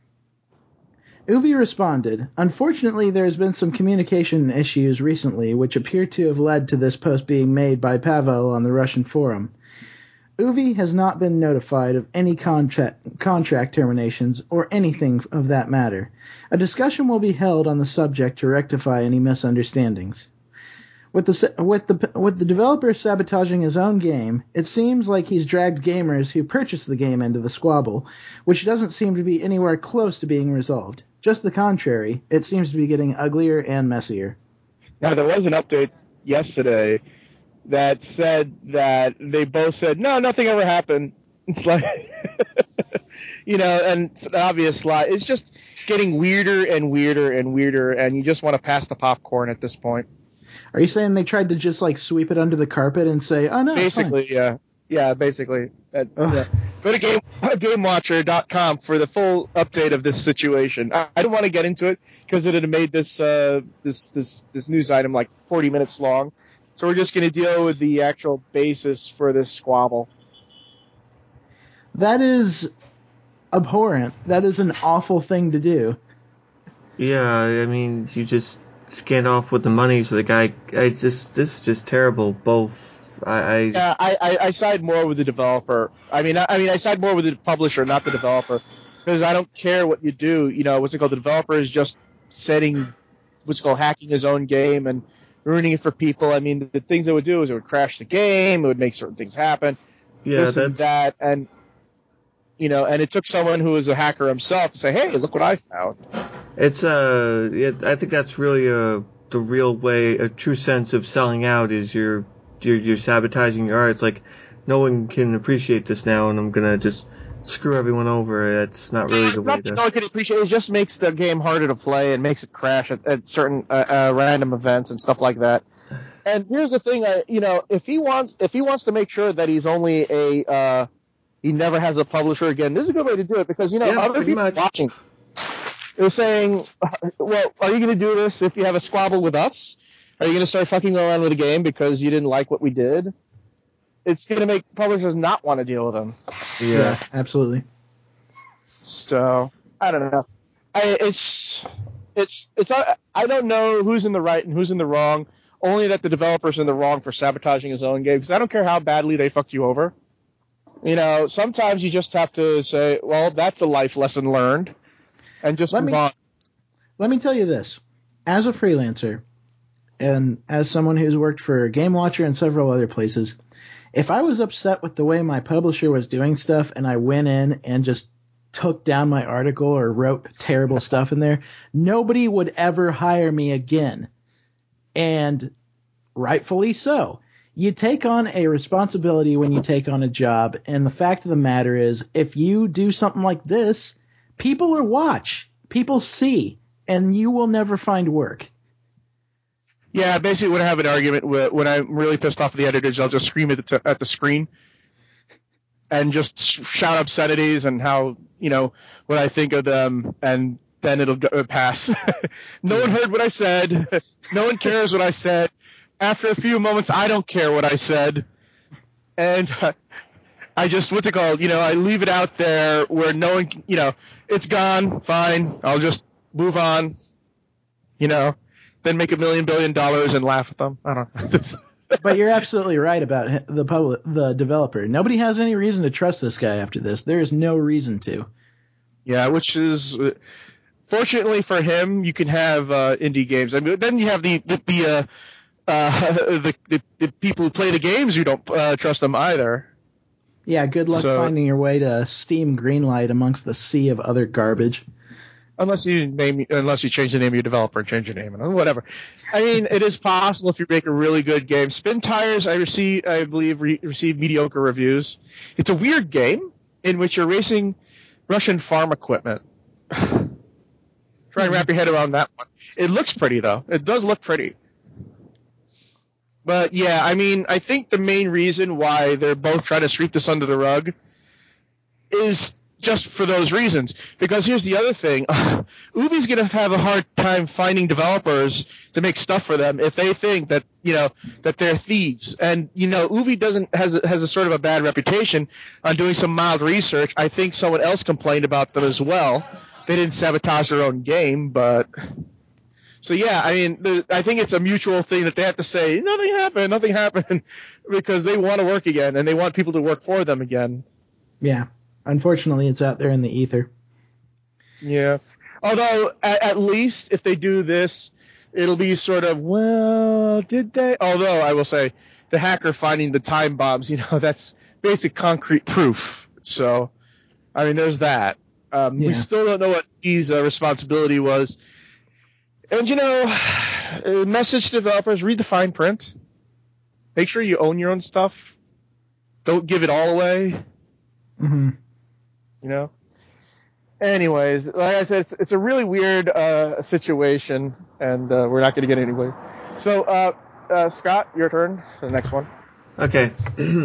Uvi responded, "Unfortunately, there has been some communication issues recently which appear to have led to this post being made by Pavel on the Russian forum. Uvi has not been notified of any contract, contract terminations or anything of that matter. A discussion will be held on the subject to rectify any misunderstandings." With the, with the, with the developer sabotaging his own game, it seems like he's dragged gamers who purchased the game into the squabble, which doesn't seem to be anywhere close to being resolved. Just the contrary, it seems to be getting uglier and messier. Now, there was an update yesterday that said that they both said, no, nothing ever happened. It's like, you know, and it's an obvious lie. It's just getting weirder and weirder and weirder, and you just want to pass the popcorn at this point. Are you saying they tried to just, like, sweep it under the carpet and say, oh, no, basically, yeah. Yeah, basically. Uh, yeah. Go to game, game watcher dot com for the full update of this situation. I, I don't want to get into it because it had made this, uh, this, this, this news item like forty minutes long. So we're just going to deal with the actual basis for this squabble. That is abhorrent. That is an awful thing to do. Yeah, I mean, you just scanned off with the money, so the guy, I just, this is just terrible. Both, I, I yeah, I, I, I side more with the developer. I mean, I, I mean, I side more with the publisher, not the developer, because I don't care what you do. You know, what's it called? The developer is just setting, what's it called, hacking his own game and ruining it for people. I mean, the things it would do is it would crash the game, it would make certain things happen, yeah, this that's, and that, and you know, and it took someone who was a hacker himself to say, "Hey, look what I found." It's uh, yeah, I think that's really uh the real way, a true sense of selling out is you're you're, you're sabotaging your art. It's like no one can appreciate this now, and I'm gonna just screw everyone over. That's not really the It's way not that to. no one can appreciate it. It just makes the game harder to play and makes it crash at, at certain uh, uh, random events and stuff like that. And here's the thing, I, you know, if he wants, if he wants to make sure that he's only a, uh, he never has a publisher again, this is a good way to do it because you know Yeah, other pretty people much. watching. They're saying, well, are you going to do this if you have a squabble with us? Are you going to start fucking around with the game because you didn't like what we did? It's going to make publishers not want to deal with them. Yeah. Yeah, absolutely. So, I don't know. I, it's, it's, it's, I don't know who's in the right and who's in the wrong, only that the developer's in the wrong for sabotaging his own game, because I don't care how badly they fucked you over. You know, sometimes you just have to say, well, that's a life lesson learned. And just Let move me, on. Let me tell you this. As a freelancer, And as someone who's worked for Game Watcher and several other places, if I was upset with the way my publisher was doing stuff and I went in and just took down my article or wrote terrible stuff in there, nobody would ever hire me again. And rightfully so. You take on a responsibility when you take on a job, and the fact of the matter is, if you do something like this, people will watch, people see, and you will never find work. Yeah, basically when I have an argument, with, when I'm really pissed off at the editors, I'll just scream at the, at the screen and just shout obscenities and how, you know, what I think of them, and then it'll go, pass. No one heard what I said. No one cares what I said. After a few moments, I don't care what I said. And uh, I just, what's it called? You know, I leave it out there where no one, you know, it's gone, fine. I'll just move on, you know, then make a million billion dollars and laugh at them. I don't know. But you're absolutely right about the public, the developer. Nobody has any reason to trust this guy after this. There is no reason to. Yeah, which is, uh, fortunately for him, you can have uh, indie games. I mean, then you have the the the, uh, uh, the, the the people who play the games who don't uh, trust them either. Yeah, good luck So, finding your way to Steam Greenlight amongst the sea of other garbage. Unless you name, unless you change the name of your developer and change your name and whatever. I mean, it is possible if you make a really good game. Spin Tires, I receive, I believe, re- received mediocre reviews. It's a weird game in which you're racing Russian farm equipment. Try and wrap your head around that one. It looks pretty though. It does look pretty. But yeah, I mean, I think the main reason why they're both trying to sweep this under the rug is just for those reasons. Because here's the other thing. Ubi's going to have a hard time finding developers to make stuff for them if they think that, you know, that they're thieves. And, you know, Ubi doesn't has a, has a sort of a bad reputation on doing some mild research. I think someone else complained about them as well. They didn't sabotage their own game, but so yeah, I mean, the, I think it's a mutual thing that they have to say nothing happened, nothing happened, because they want to work again and they want people to work for them again. Yeah. Unfortunately, it's out there in the ether. Yeah. Although, at, at least if they do this, it'll be sort of, well, did they? Although, I will say, the hacker finding the time bombs, you know, that's basic concrete proof. So, I mean, there's that. Um, Yeah. We still don't know what his uh, responsibility was. And, you know, uh, message to developers, read the fine print. Make sure you own your own stuff. Don't give it all away. Mm-hmm. You know? Anyways, like I said, it's, it's a really weird uh, situation, and uh, we're not going to get anywhere. So, uh, uh, Scott, your turn for the next one. Okay.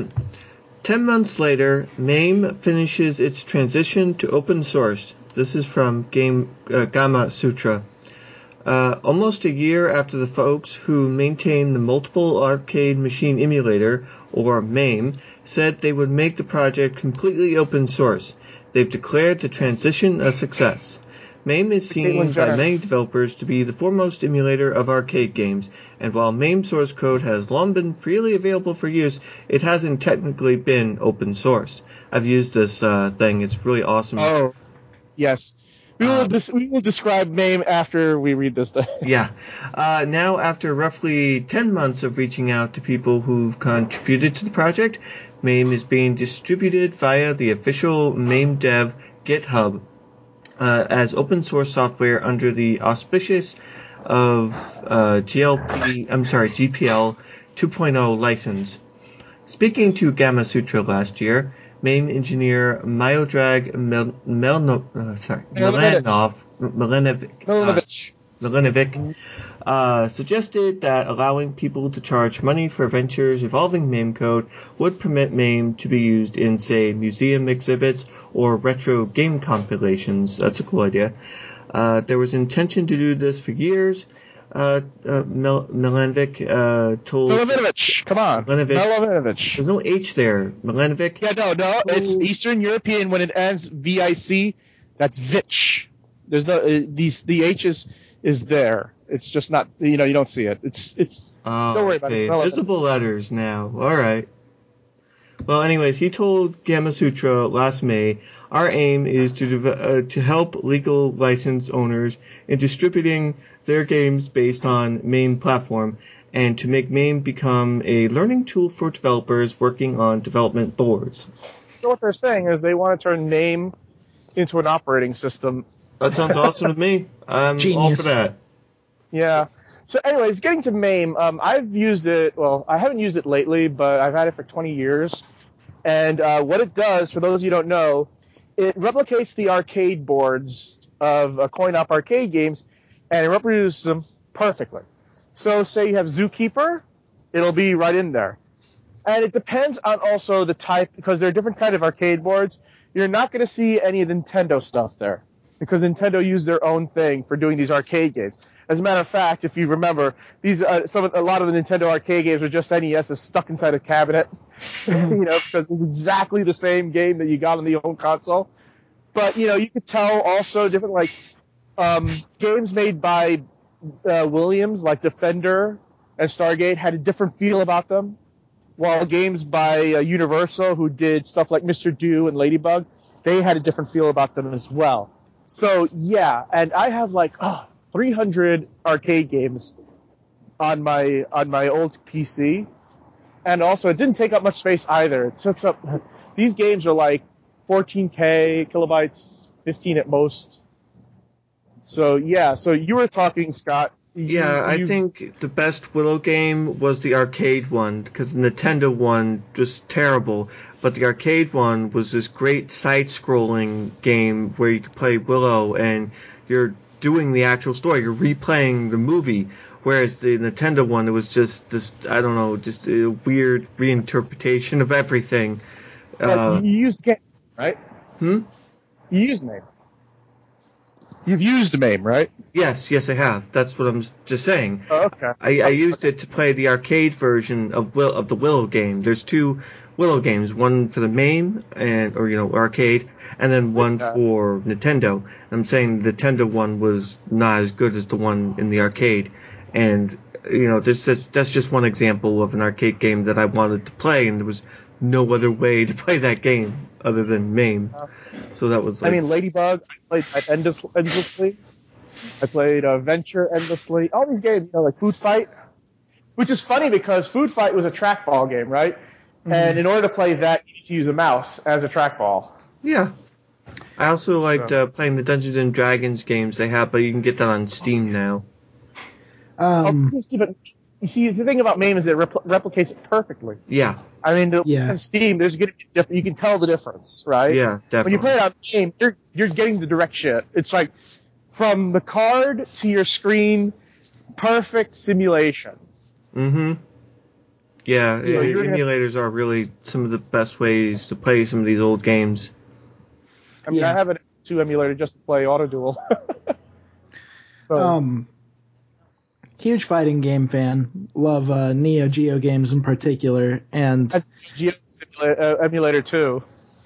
Ten months later, MAME finishes its transition to open source. This is from Game uh, Gamma Sutra. Uh, almost a year after the folks who maintain the Multiple Arcade Machine Emulator, or MAME, said they would make the project completely open source, they've declared the transition a success. MAME is seen by many developers to be the foremost emulator of arcade games, and while MAME source code has long been freely available for use, it hasn't technically been open source. I've used this uh, thing. It's really awesome. Oh, yes. We will, um, dis- we will describe MAME after we read this thing. Yeah. Uh, now, after roughly ten months of reaching out to people who've contributed to the project, MAME is being distributed via the official MAME Dev GitHub uh, as open source software under the auspices of uh, G L P, I'm sorry, G P L two point oh license. Speaking to Gamma Sutra last year, MAME engineer Miodrag Mel, Mel, uh, sorry, Milanov, Milanovic, Milanovic. Uh, Milanovic uh, suggested that allowing people to charge money for ventures involving MAME code would permit MAME to be used in, say, museum exhibits or retro game compilations. That's a cool idea. Uh, there was intention to do this for years. Uh, uh, Mil- Milanovic uh, told... Milanovic, come on. Milanovic. Milanovic. There's no H there. Milanovic. Yeah, no, no. It's Eastern European. When it ends V I C, that's Vich. There's no... Uh, these, the H is, is there. It's just not... You know, you don't see it. It's... it's. Oh, don't worry about okay. it. It's Visible letters now. All right. Well, anyways, he told Gamma Sutra last May, our aim is to uh, to help legal license owners in distributing their games based on MAME platform, and to make MAME become a learning tool for developers working on development boards. So what they're saying is they want to turn MAME into an operating system. That sounds awesome to me. I'm Genius. all for that. Yeah. So anyways, getting to MAME, um, I've used it, well, I haven't used it lately, but I've had it for twenty years. And uh, what it does, for those of you who don't know, it replicates the arcade boards of uh, coin-op arcade games, and it reproduces them perfectly. So say you have Zookeeper, it'll be right in there. And it depends on also the type, because there are different kinds of arcade boards. You're not going to see any of the Nintendo stuff there, because Nintendo used their own thing for doing these arcade games. As a matter of fact, if you remember, these uh, some a lot of the Nintendo arcade games were just N E S's stuck inside a cabinet, you know, because it's exactly the same game that you got on the home console. But you know, you could tell also different like um, games made by uh, Williams, like Defender and Stargate, had a different feel about them, while games by uh, Universal, who did stuff like Mister Do and Ladybug, they had a different feel about them as well. So yeah, and I have like oh, three hundred arcade games on my on my old P C, and also it didn't take up much space either. It took up these games are like fourteen K kilobytes, fifteen at most. So yeah, so you were talking, Scott. You, yeah, I you, think the best Willow game was the arcade one, because the Nintendo one was terrible, but the arcade one was this great side-scrolling game where you could play Willow and you're doing the actual story, you're replaying the movie, whereas the Nintendo one, it was just this, I don't know, just a weird reinterpretation of everything. Uh, you used game, right? Hmm? You used MAME. You've used MAME, right? Yes, yes, I have. That's what I'm just saying. Oh, okay. I, I used it to play the arcade version of Will of the Willow game. There's two Willow games, one for the MAME and or you know arcade, and then one okay. for Nintendo. I'm saying the Nintendo one was not as good as the one in the arcade, and you know this that's, that's just one example of an arcade game that I wanted to play, and there was no other way to play that game other than MAME. So that was like, I mean, Ladybug, I played that endless, endlessly. I played uh, Venture endlessly. All these games, you know, like Food Fight, which is funny because Food Fight was a trackball game, right? Mm-hmm. And in order to play that, you need to use a mouse as a trackball. Yeah. I also liked so. uh, playing the Dungeons and Dragons games they have, but you can get that on Steam now. Um, oh, you see, but you see, the thing about MAME is it repl- replicates it perfectly. Yeah. I mean, the, yeah. on Steam, there's going to be different. You can tell the difference, right? Yeah, definitely. When you play it on MAME, you're you're getting the direct shit. It's like from the card to your screen, perfect simulation. Mm-hmm. Yeah, so uh, emulators are really some of the best ways to play some of these old games. I mean, yeah. I have a two emulator just to play Auto Duel. so. Um, huge fighting game fan. Love uh, Neo Geo games in particular, and Geo simulator, uh, emulator too.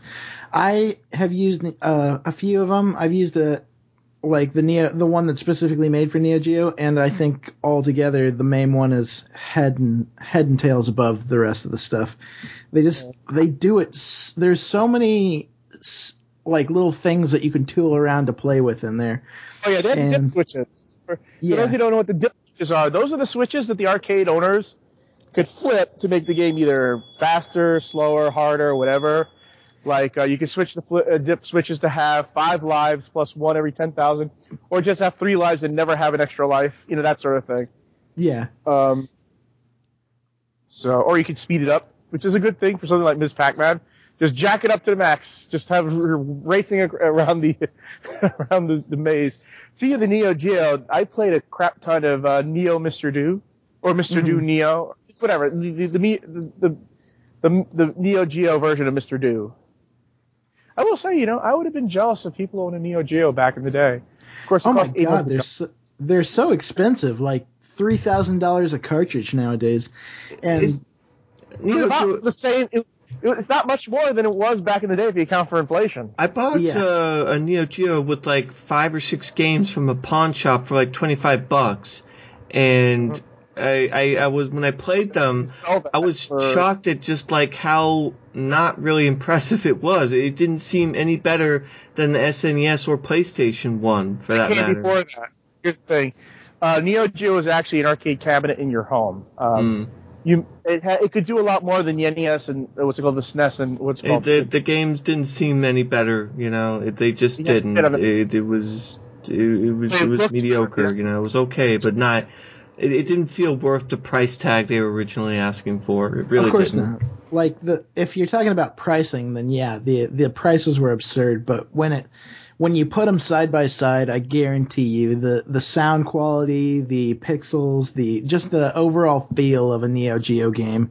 I have used uh, a few of them. I've used a like the Neo, the one that's specifically made for Neo Geo, and I think altogether the main one is head and head and tails above the rest of the stuff. They just they do it. There's so many like little things that you can tool around to play with in there. Oh yeah, they have and, dip switches. For, yeah. for those who don't know what the dip switches are, those are the switches that the arcade owners could flip to make the game either faster, slower, harder, whatever. Like, uh, you can switch the flip, uh, dip switches to have five lives plus one every ten thousand, or just have three lives and never have an extra life, you know, that sort of thing. Yeah. Um, so, or you can speed it up, which is a good thing for something like Miz Pac-Man. Just jack it up to the max. Just have her racing around the, around the, the maze. Speaking of the Neo Geo, I played a crap ton of, uh, Neo Mister Do, or Mister Mm-hmm. Do Neo, whatever, the, the, the, the, the, the Neo Geo version of Mister Do. I will say, you know, I would have been jealous of people owning a Neo Geo back in the day. Of course, it oh my cost god, they're so, they're so expensive, like three thousand dollars a cartridge nowadays, and it's, it's about the same. It, it's not much more than it was back in the day if you account for inflation. I bought yeah. uh, a Neo Geo with like five or six games from a pawn shop for like twenty-five bucks, and. Mm-hmm. I, I, I was when I played them, I was for... shocked at just like how not really impressive it was. It didn't seem any better than the S N E S or PlayStation one, for that matter. Before that, here's the thing: Uh, Neo Geo is actually an arcade cabinet in your home. Um, Mm. You it, ha, it could do a lot more than the N E S and uh, what's it called, the S N E S and what's it It, called. the, the games didn't seem any better, you know. It, they just Yeah, didn't. bit of it. It, it was it, it was They it was looked mediocre, good, you know. It was okay, but not. It, it didn't feel worth the price tag they were originally asking for. It really Of course didn't. not. Like the if you're talking about pricing, then yeah, the the prices were absurd. But when it when you put them side by side, I guarantee you the the sound quality, the pixels, the just the overall feel of a Neo Geo game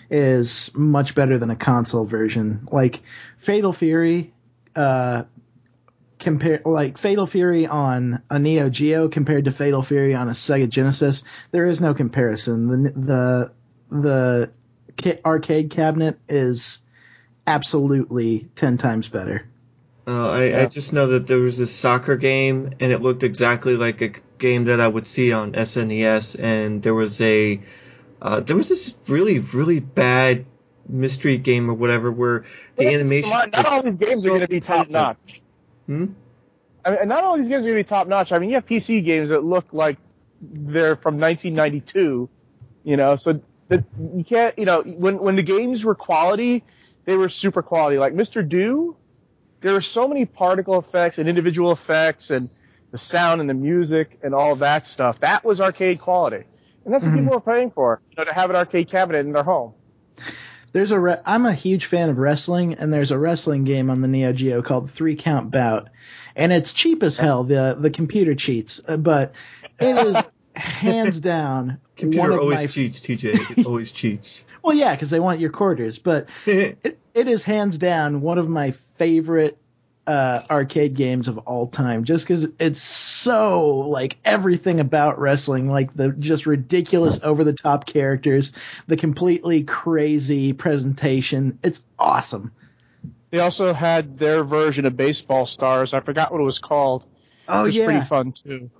is much better than a console version. Like Fatal Fury, uh, compare like Fatal Fury on a Neo Geo compared to Fatal Fury on a Sega Genesis, there is no comparison. The the the ca- arcade cabinet is absolutely ten times better. Uh, I, Yeah. I just know that there was this soccer game, and it looked exactly like a game that I would see on S N E S. And there was a uh, there was this really really bad mystery game or whatever where the animation Not was like all these games are so going to be top repetitive. notch. Hmm? I mean, not all these games are going to be top notch. I mean, you have P C games that look like they're from nineteen ninety-two. You know, so that you can't. You know, when when the games were quality, they were super quality. Like Mister Do, there are so many particle effects and individual effects and the sound and the music and all that stuff. That was arcade quality, and that's what Mhm. people are paying for. You know, to have an arcade cabinet in their home. There's a re- I'm a huge fan of wrestling, and there's a wrestling game on the Neo Geo called Three Count Bout, and it's cheap as hell. The the computer cheats, uh, but it is hands down one Computer of always my cheats, T J. It always cheats. well, yeah, because they want your quarters, but it, it is hands down one of my favorite uh, arcade games of all time, just because it's so like everything about wrestling, like the just ridiculous over the top characters, the completely crazy presentation. It's awesome. They also had their version of Baseball Stars. I forgot what it was called. Oh It's pretty yeah, fun too.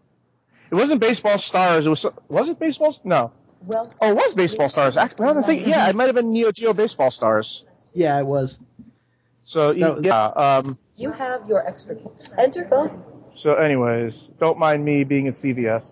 It wasn't Baseball Stars. It was was it Baseball? No. Well, Oh, it was Baseball Stars. Actually, I don't think. Yeah, it might have been Neo Geo Baseball Stars. yeah, it was. So That was yeah. Um. you have your extra key. Enter phone. So, anyways, don't mind me being at C V S.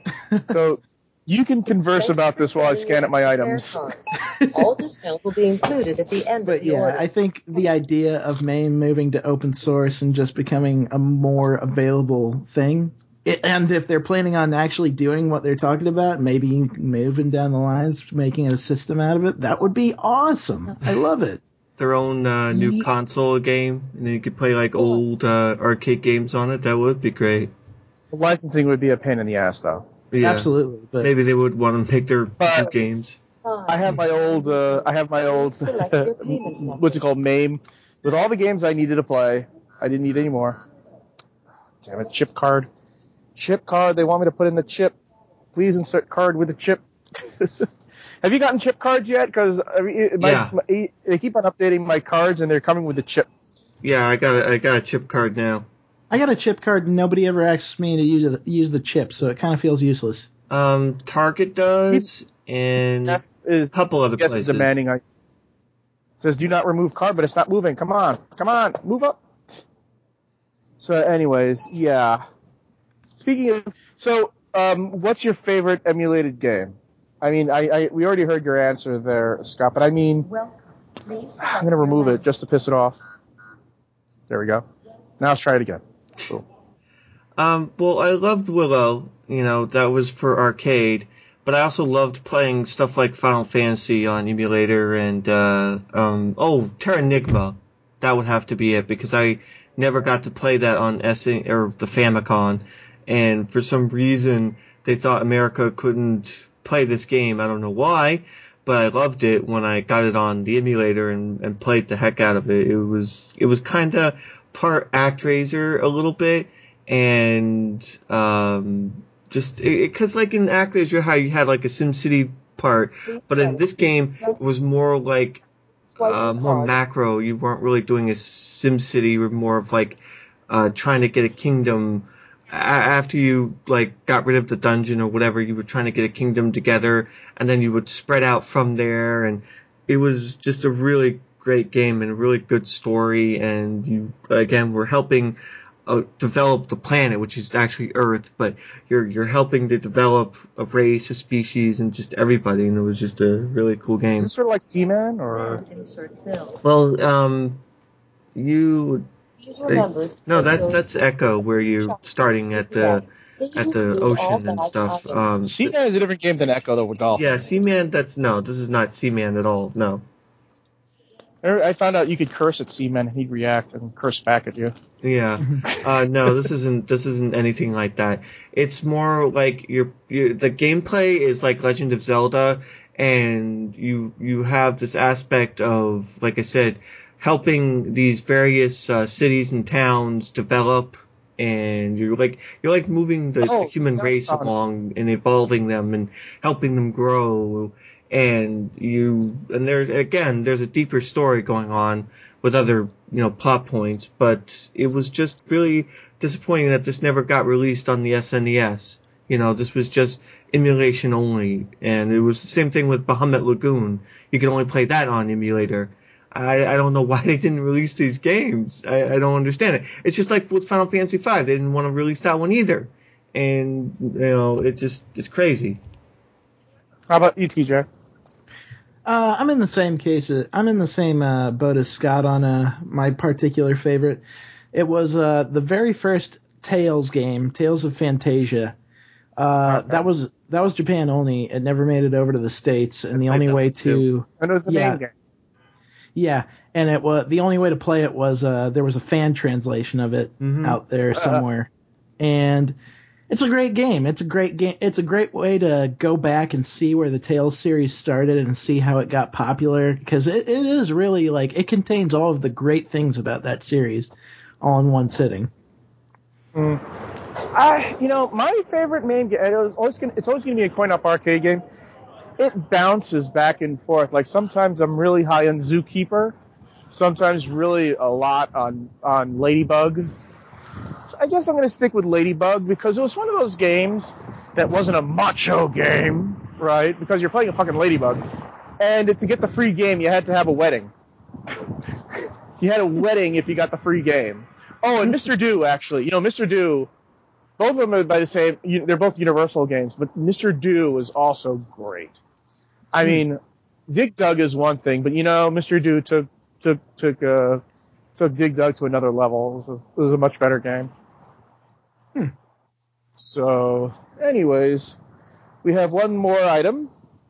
So you can converse Thank you about for this while I scanning scan your up my extra items. card. All discount will be included at the end But of the yeah, order. I think the idea of MAME moving to open source and just becoming a more available thing, it, and if they're planning on actually doing what they're talking about, maybe moving down the lines, making a system out of it, that would be awesome. I love it. Their own uh, new console game, and then you could play like old uh, arcade games on it. That would be great. Licensing would be a pain in the ass, though. Yeah. Absolutely, but Maybe they would want to pick their But- new games. I have my old, uh, I have my old, what's it called, MAME, with all the games I needed to play. I didn't need any more. Damn it, chip card. Chip card, they want me to put in the chip. Please insert card with the chip. Have you gotten chip cards yet? Because I mean, my, Yeah. my, they keep on updating my cards, and they're coming with the chip. Yeah, I got a, I got a chip card now. I got a chip card and nobody ever asks me to use the, use the chip, so it kind of feels useless. Um, Target does, and a C V S is couple other C V S is places. demanding. I says do not remove card, but it's not moving. Come on, come on, move up. So, anyways, yeah. Speaking of, so um, what's your favorite emulated game? I mean, I, I we already heard your answer there, Scott, but I mean, Welcome. Please I'm gonna remove it just to piss it off. There we go. Now let's try it again. Cool. Um, well, I loved Willow. You know, that was for arcade. But I also loved playing stuff like Final Fantasy on emulator and, uh, um, oh, Terranigma. That would have to be it because I never got to play that on S N or the Famicom. And for some reason, they thought America couldn't play this game. I don't know why, but I loved it when I got it on the emulator and, and played the heck out of it. It was, it was kinda part ActRaiser a little bit and, um, just, it, cause like in ActRaiser how you had like a SimCity part, but in this game it was more like, uh, more macro. You weren't really doing a SimCity. You were more of like, uh, trying to get a kingdom. A- after you like got rid of the dungeon or whatever, you were trying to get a kingdom together, and then you would spread out from there. And it was just a really great game and a really good story. And you again were helping uh, develop the planet, which is actually Earth, but you're you're helping to develop a race, a species, and just everybody, and it was just a really cool game. Is it sort of like Seaman, or? Well, um, you. They, no, that's that's Echo, where you're starting at the at the ocean and stuff. Um, Seaman is a different game than Echo, though, with golf. Yeah, Seaman. That's no. This is not Seaman at all. No. I found out you could curse at Seaman, and he'd react and curse back at you. Yeah. Uh, no, this isn't. This isn't anything like that. It's more like your the gameplay is like Legend of Zelda, and you you have this aspect of, like I said, helping these various uh, cities and towns develop, and you're like you're like moving the, Oh, the human race Sonic. along and evolving them and helping them grow. And you and there again, there's a deeper story going on with other, you know, plot points, but it was just really disappointing that this never got released on the S N E S. You know, this was just emulation only, and it was the same thing with Bahamut Lagoon. You can only play that on emulator. I, I don't know why they didn't release these games. I, I don't understand it. It's just like with Final Fantasy five. They didn't want to release that one either. And, you know, it just, it's crazy. How about you, T J? Uh, I'm in the same case. uh, I'm in the same uh, boat as Scott on uh, my particular favorite. It was uh, the very first Tales game, Tales of Fantasia. Uh, Okay. That was that was Japan only. It never made it over to the States, and the played only that way one, too. to And it was the yeah main game. yeah, and it was the only way to play it was uh, there was a fan translation of it Mhm. out there somewhere, and it's a great game. It's a great game. It's a great way to go back and see where the Tales series started and see how it got popular, because it, it is really like it contains all of the great things about that series all in one sitting. Mm. I, you know, my favorite main game. It's always gonna, it's always going to be a coin-op arcade game. It bounces back and forth. Like sometimes I'm really high on Zookeeper, sometimes really a lot on on Ladybug. I guess I'm going to stick with Ladybug because it was one of those games that wasn't a macho game, right? Because you're playing a fucking Ladybug, and to get the free game, you had to have a wedding. You had a wedding if you got the free game. Oh, and Mister Do, actually. You know, Mister Do, both of them are by the same, they're both Universal games, but Mister Do is also great. I mean, Dig Dug is one thing, but, you know, Mister Do took took took uh, took Dig Dug to another level. It was a, it was a much better game. Hmm. So, anyways, we have one more item.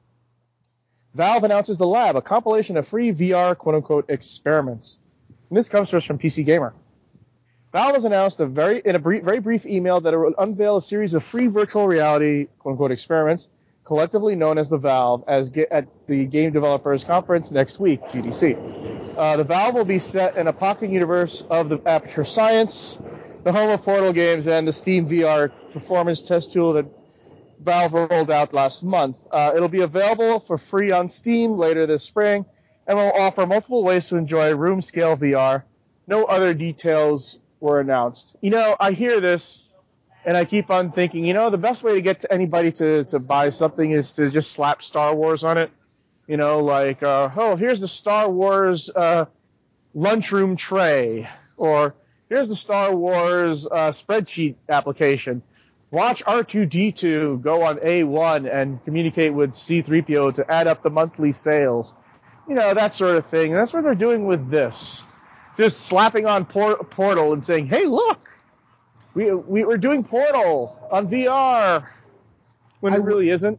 Valve announces The Lab, a compilation of free V R quote-unquote experiments. And this comes to us from P C Gamer. Valve has announced a very, in a brief, very brief email that it will unveil a series of free virtual reality quote-unquote experiments, collectively known as the Valve, as ge- at the Game Developers Conference next week, G D C. Uh, the Valve will be set in a pocket universe of the Aperture Science, the home of Portal games, and the Steam V R performance test tool that Valve rolled out last month. Uh, it'll be available for free on Steam later this spring, and will offer multiple ways to enjoy room-scale V R. No other details were announced. You know, I hear this, and I keep on thinking, you know, the best way to get to anybody to, to buy something is to just slap Star Wars on it. You know, like, uh, oh, here's the Star Wars uh, lunchroom tray, or here's the Star Wars uh, spreadsheet application. Watch R two D two go on A one and communicate with C three P O to add up the monthly sales. You know, that sort of thing. And that's what they're doing with this. Just slapping on Port- Portal and saying, hey, look, we, we, we're doing Portal on V R, when I it w- really isn't.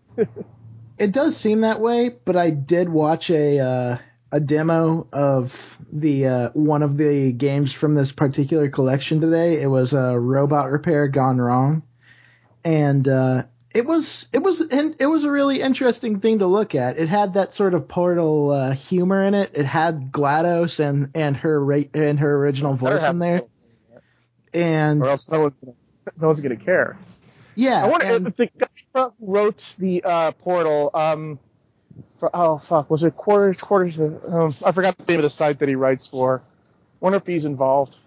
It does seem that way, but I did watch a uh, a demo of the uh, one of the games from this particular collection today. It was a uh, Robot Repair Gone Wrong, and uh, it was it was it was a really interesting thing to look at. It had that sort of Portal uh, humor in it. It had GLaDOS and and her ra- and her original voice in there, and or else no one's gonna, no one's gonna care. yeah, I wonder and if the guy who wrote the uh, Portal, um, for, oh fuck, was it quarters quarters? Um, I forgot the name of the site that he writes for. Wonder if he's involved.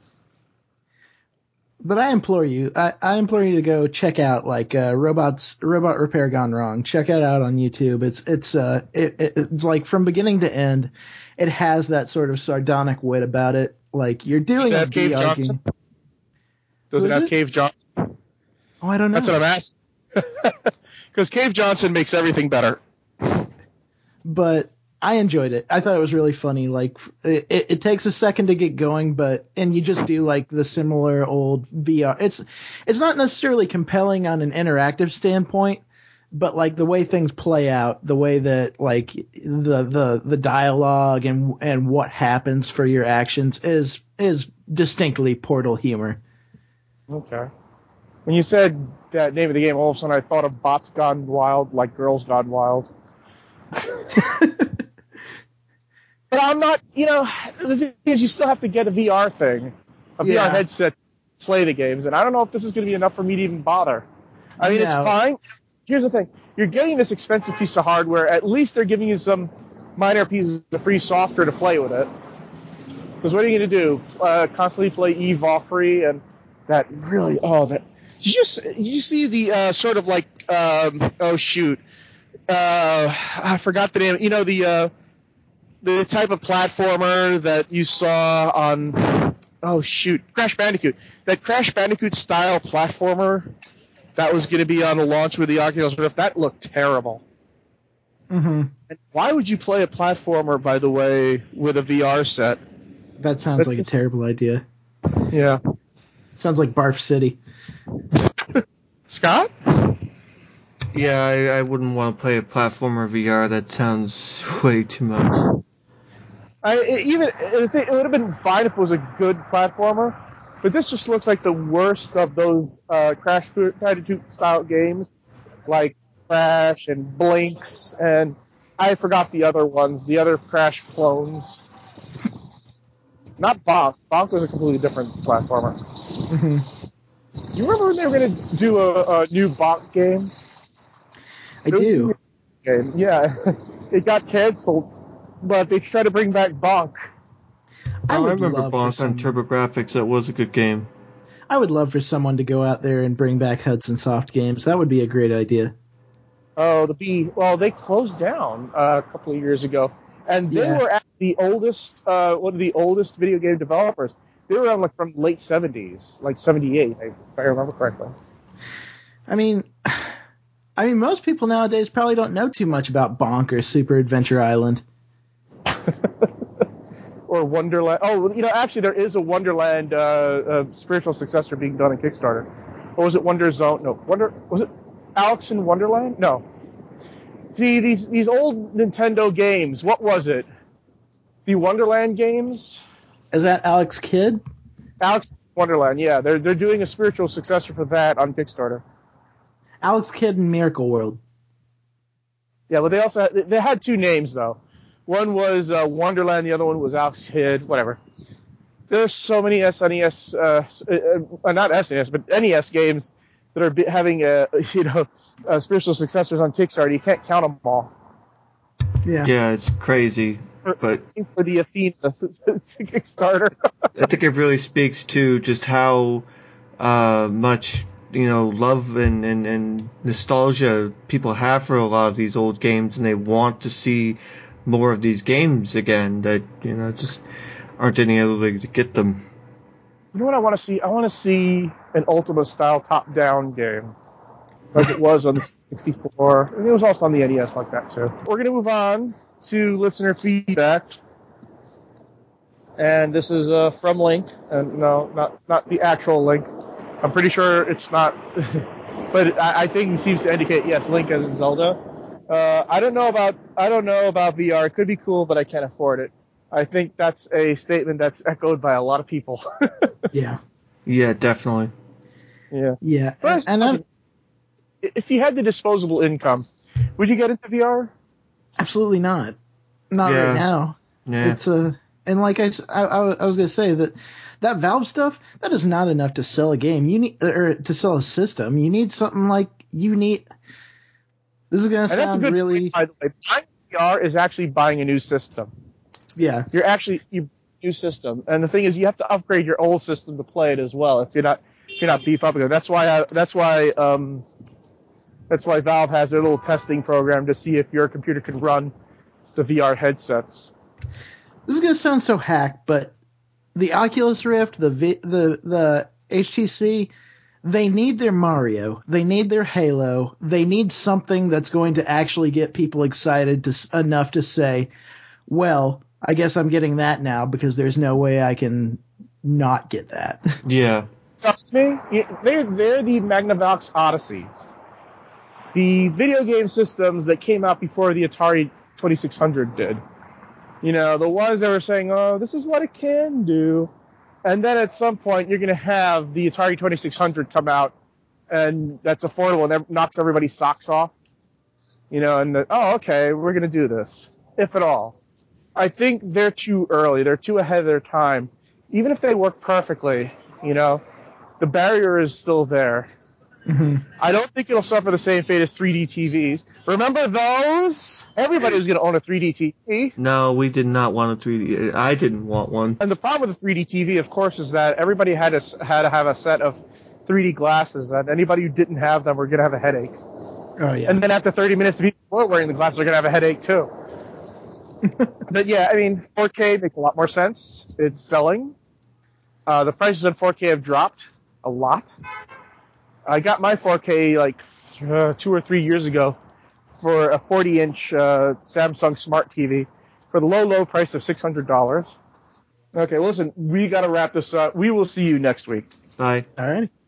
But I implore you, I, I implore you to go check out like uh, robots, Robot Repair Gone Wrong. Check it out on YouTube. It's it's uh it, it, it's like from beginning to end, it has that sort of sardonic wit about it. Like you're doing Is a that Cave V R Johnson? game. Does Who it is have it? Cave Johnson? Oh, I don't know. That's what I'm asking. Because Cave Johnson makes everything better. But I enjoyed it. I thought it was really funny. Like it, it, it takes a second to get going, but and you just do like the similar old V R. It's it's not necessarily compelling on an interactive standpoint, but like the way things play out, the way that like the the the dialogue and and what happens for your actions is is distinctly Portal humor. Okay. When you said that name of the game, all of a sudden I thought of Bots Gone Wild, like Girls Gone Wild. But I'm not, you know, the thing is you still have to get a V R thing, a Yeah. V R headset to play the games, and I don't know if this is going to be enough for me to even bother. I mean, No. it's fine. Here's the thing. You're getting this expensive piece of hardware. At least they're giving you some minor pieces of free software to play with it. Because what are you going to do? Uh, constantly play Eve Valkyrie and that really, oh, that. Did you, did you see the uh, sort of like, um, oh, shoot. Uh, I forgot the name. You know, the uh, the type of platformer that you saw on, oh, shoot, Crash Bandicoot. That Crash Bandicoot style platformer that was going to be on the launch with the Oculus Rift, that looked terrible. Mm-hmm. And why would you play a platformer, by the way, with a V R set? That sounds like a terrible idea. Yeah. Sounds like Barf City. Scott? Yeah, I, I wouldn't want to play a platformer V R. That sounds way too much. I, it, even it, it would have been fine if it was a good platformer, but this just looks like the worst of those uh, Crash Bandicoot style games, like Crash and Blinks, and I forgot the other ones, the other Crash clones. Not Bonk. Bonk was a completely different platformer. Mm-hmm. You remember when they were going to do a, a new Bonk game? I do. Game. Yeah, it got canceled, but they tried to bring back Bonk. I Oh, would I remember love for Bonk some, on TurboGrafx. That was a good game. I would love for someone to go out there and bring back Hudson Soft Games. That would be a great idea. Oh, the B. Well, they closed down uh, a couple of years ago, and they Yeah. were actually the oldest, uh, one of the oldest video game developers. They were around like from the late seventies, like seventy-eight, if I remember correctly. I mean, I mean, most people nowadays probably don't know too much about Bonk or Super Adventure Island. Or Wonderland. Oh, you know, actually, there is a Wonderland uh, uh, spiritual successor being done on Kickstarter. Or was it Wonder Zone? No, Wonder. Was it Alex in Wonderland? No. See, these these old Nintendo games. What was it? The Wonderland games. Is that Alex Kidd? Alex in Wonderland. Yeah, they're they're doing a spiritual successor for that on Kickstarter. Alex Kidd in Miracle World. Yeah, but they also had, they had two names though. One was uh, Wonderland, the other one was Alex Kidd. Whatever. There's so many S N E S, uh, uh, not S N E S, but N E S games that are be- having uh, you know uh, spiritual successors on Kickstarter. You can't count them all. Yeah. Yeah, it's crazy. For, But for the Athena Kickstarter. I think it really speaks to just how uh, much, you know, love and, and, and nostalgia people have for a lot of these old games, and they want to see more of these games again that, you know, just aren't any other way to get them. You know what I want to see? I want to see an Ultima style top down game. Like it was on the sixty-four. And it was also on the N E S like that too. We're going to move on to listener feedback. And this is uh, from Link. And no, not not the actual Link. I'm pretty sure it's not. But I, I think it seems to indicate, yes, Link as in Zelda. Uh, I don't know about I don't know about V R. It could be cool, but I can't afford it. I think that's a statement that's echoed by a lot of people. Yeah. Yeah, definitely. Yeah. Yeah. But And I'm if you had the disposable income, would you get into V R? absolutely not. Not Yeah. right now. Yeah. It's a, and like I, s- I, I- I was going to say that that Valve stuff, that is not enough to sell a game. You need, or to sell a system. You need something like, you need, this is going to And that's a sound good really, point, by the way. Buying V R is actually buying a new system. yeah. You're actually you new system, and the thing is, you have to upgrade your old system to play it as well. If you're not, if you're not beef up it. That's why. I, that's why. Um, that's why Valve has their little testing program to see if your computer can run the V R headsets. This is going to sound so hack, but the Oculus Rift, the, vi- the, the H T C, they need their Mario, they need their Halo, they need something that's going to actually get people excited to, enough to say, well, I guess I'm getting that now because there's no way I can not get that. Yeah. Trust me, they're, they're the Magnavox Odysseys. The video game systems that came out before the Atari twenty-six hundred did. You know, the ones that were saying, oh, this is what it can do. And then at some point, you're going to have the Atari twenty-six hundred come out, and that's affordable, and that knocks everybody's socks off. You know, and, the, oh, okay, we're going to do this, if at all. I think they're too early. They're too ahead of their time. Even if they work perfectly, you know, the barrier is still there. Mm-hmm. I don't think it'll suffer the same fate as three D T Vs. Remember those? Everybody was going to own a three D T V. No, we did not want a three D. I didn't want one. And the problem with the three D T V, of course, is that everybody had to, had to have a set of three D glasses, and anybody who didn't have them were going to have a headache. Oh, yeah. And then after thirty minutes, the people who were wearing the glasses are going to have a headache, too. But yeah, I mean, four K makes a lot more sense. It's selling. Uh, the prices on four K have dropped a lot. I got my four K like uh, two or three years ago for a forty-inch uh, Samsung Smart T V for the low, low price of six hundred dollars. Okay, listen, we got to wrap this up. We will see you next week. Bye. All right.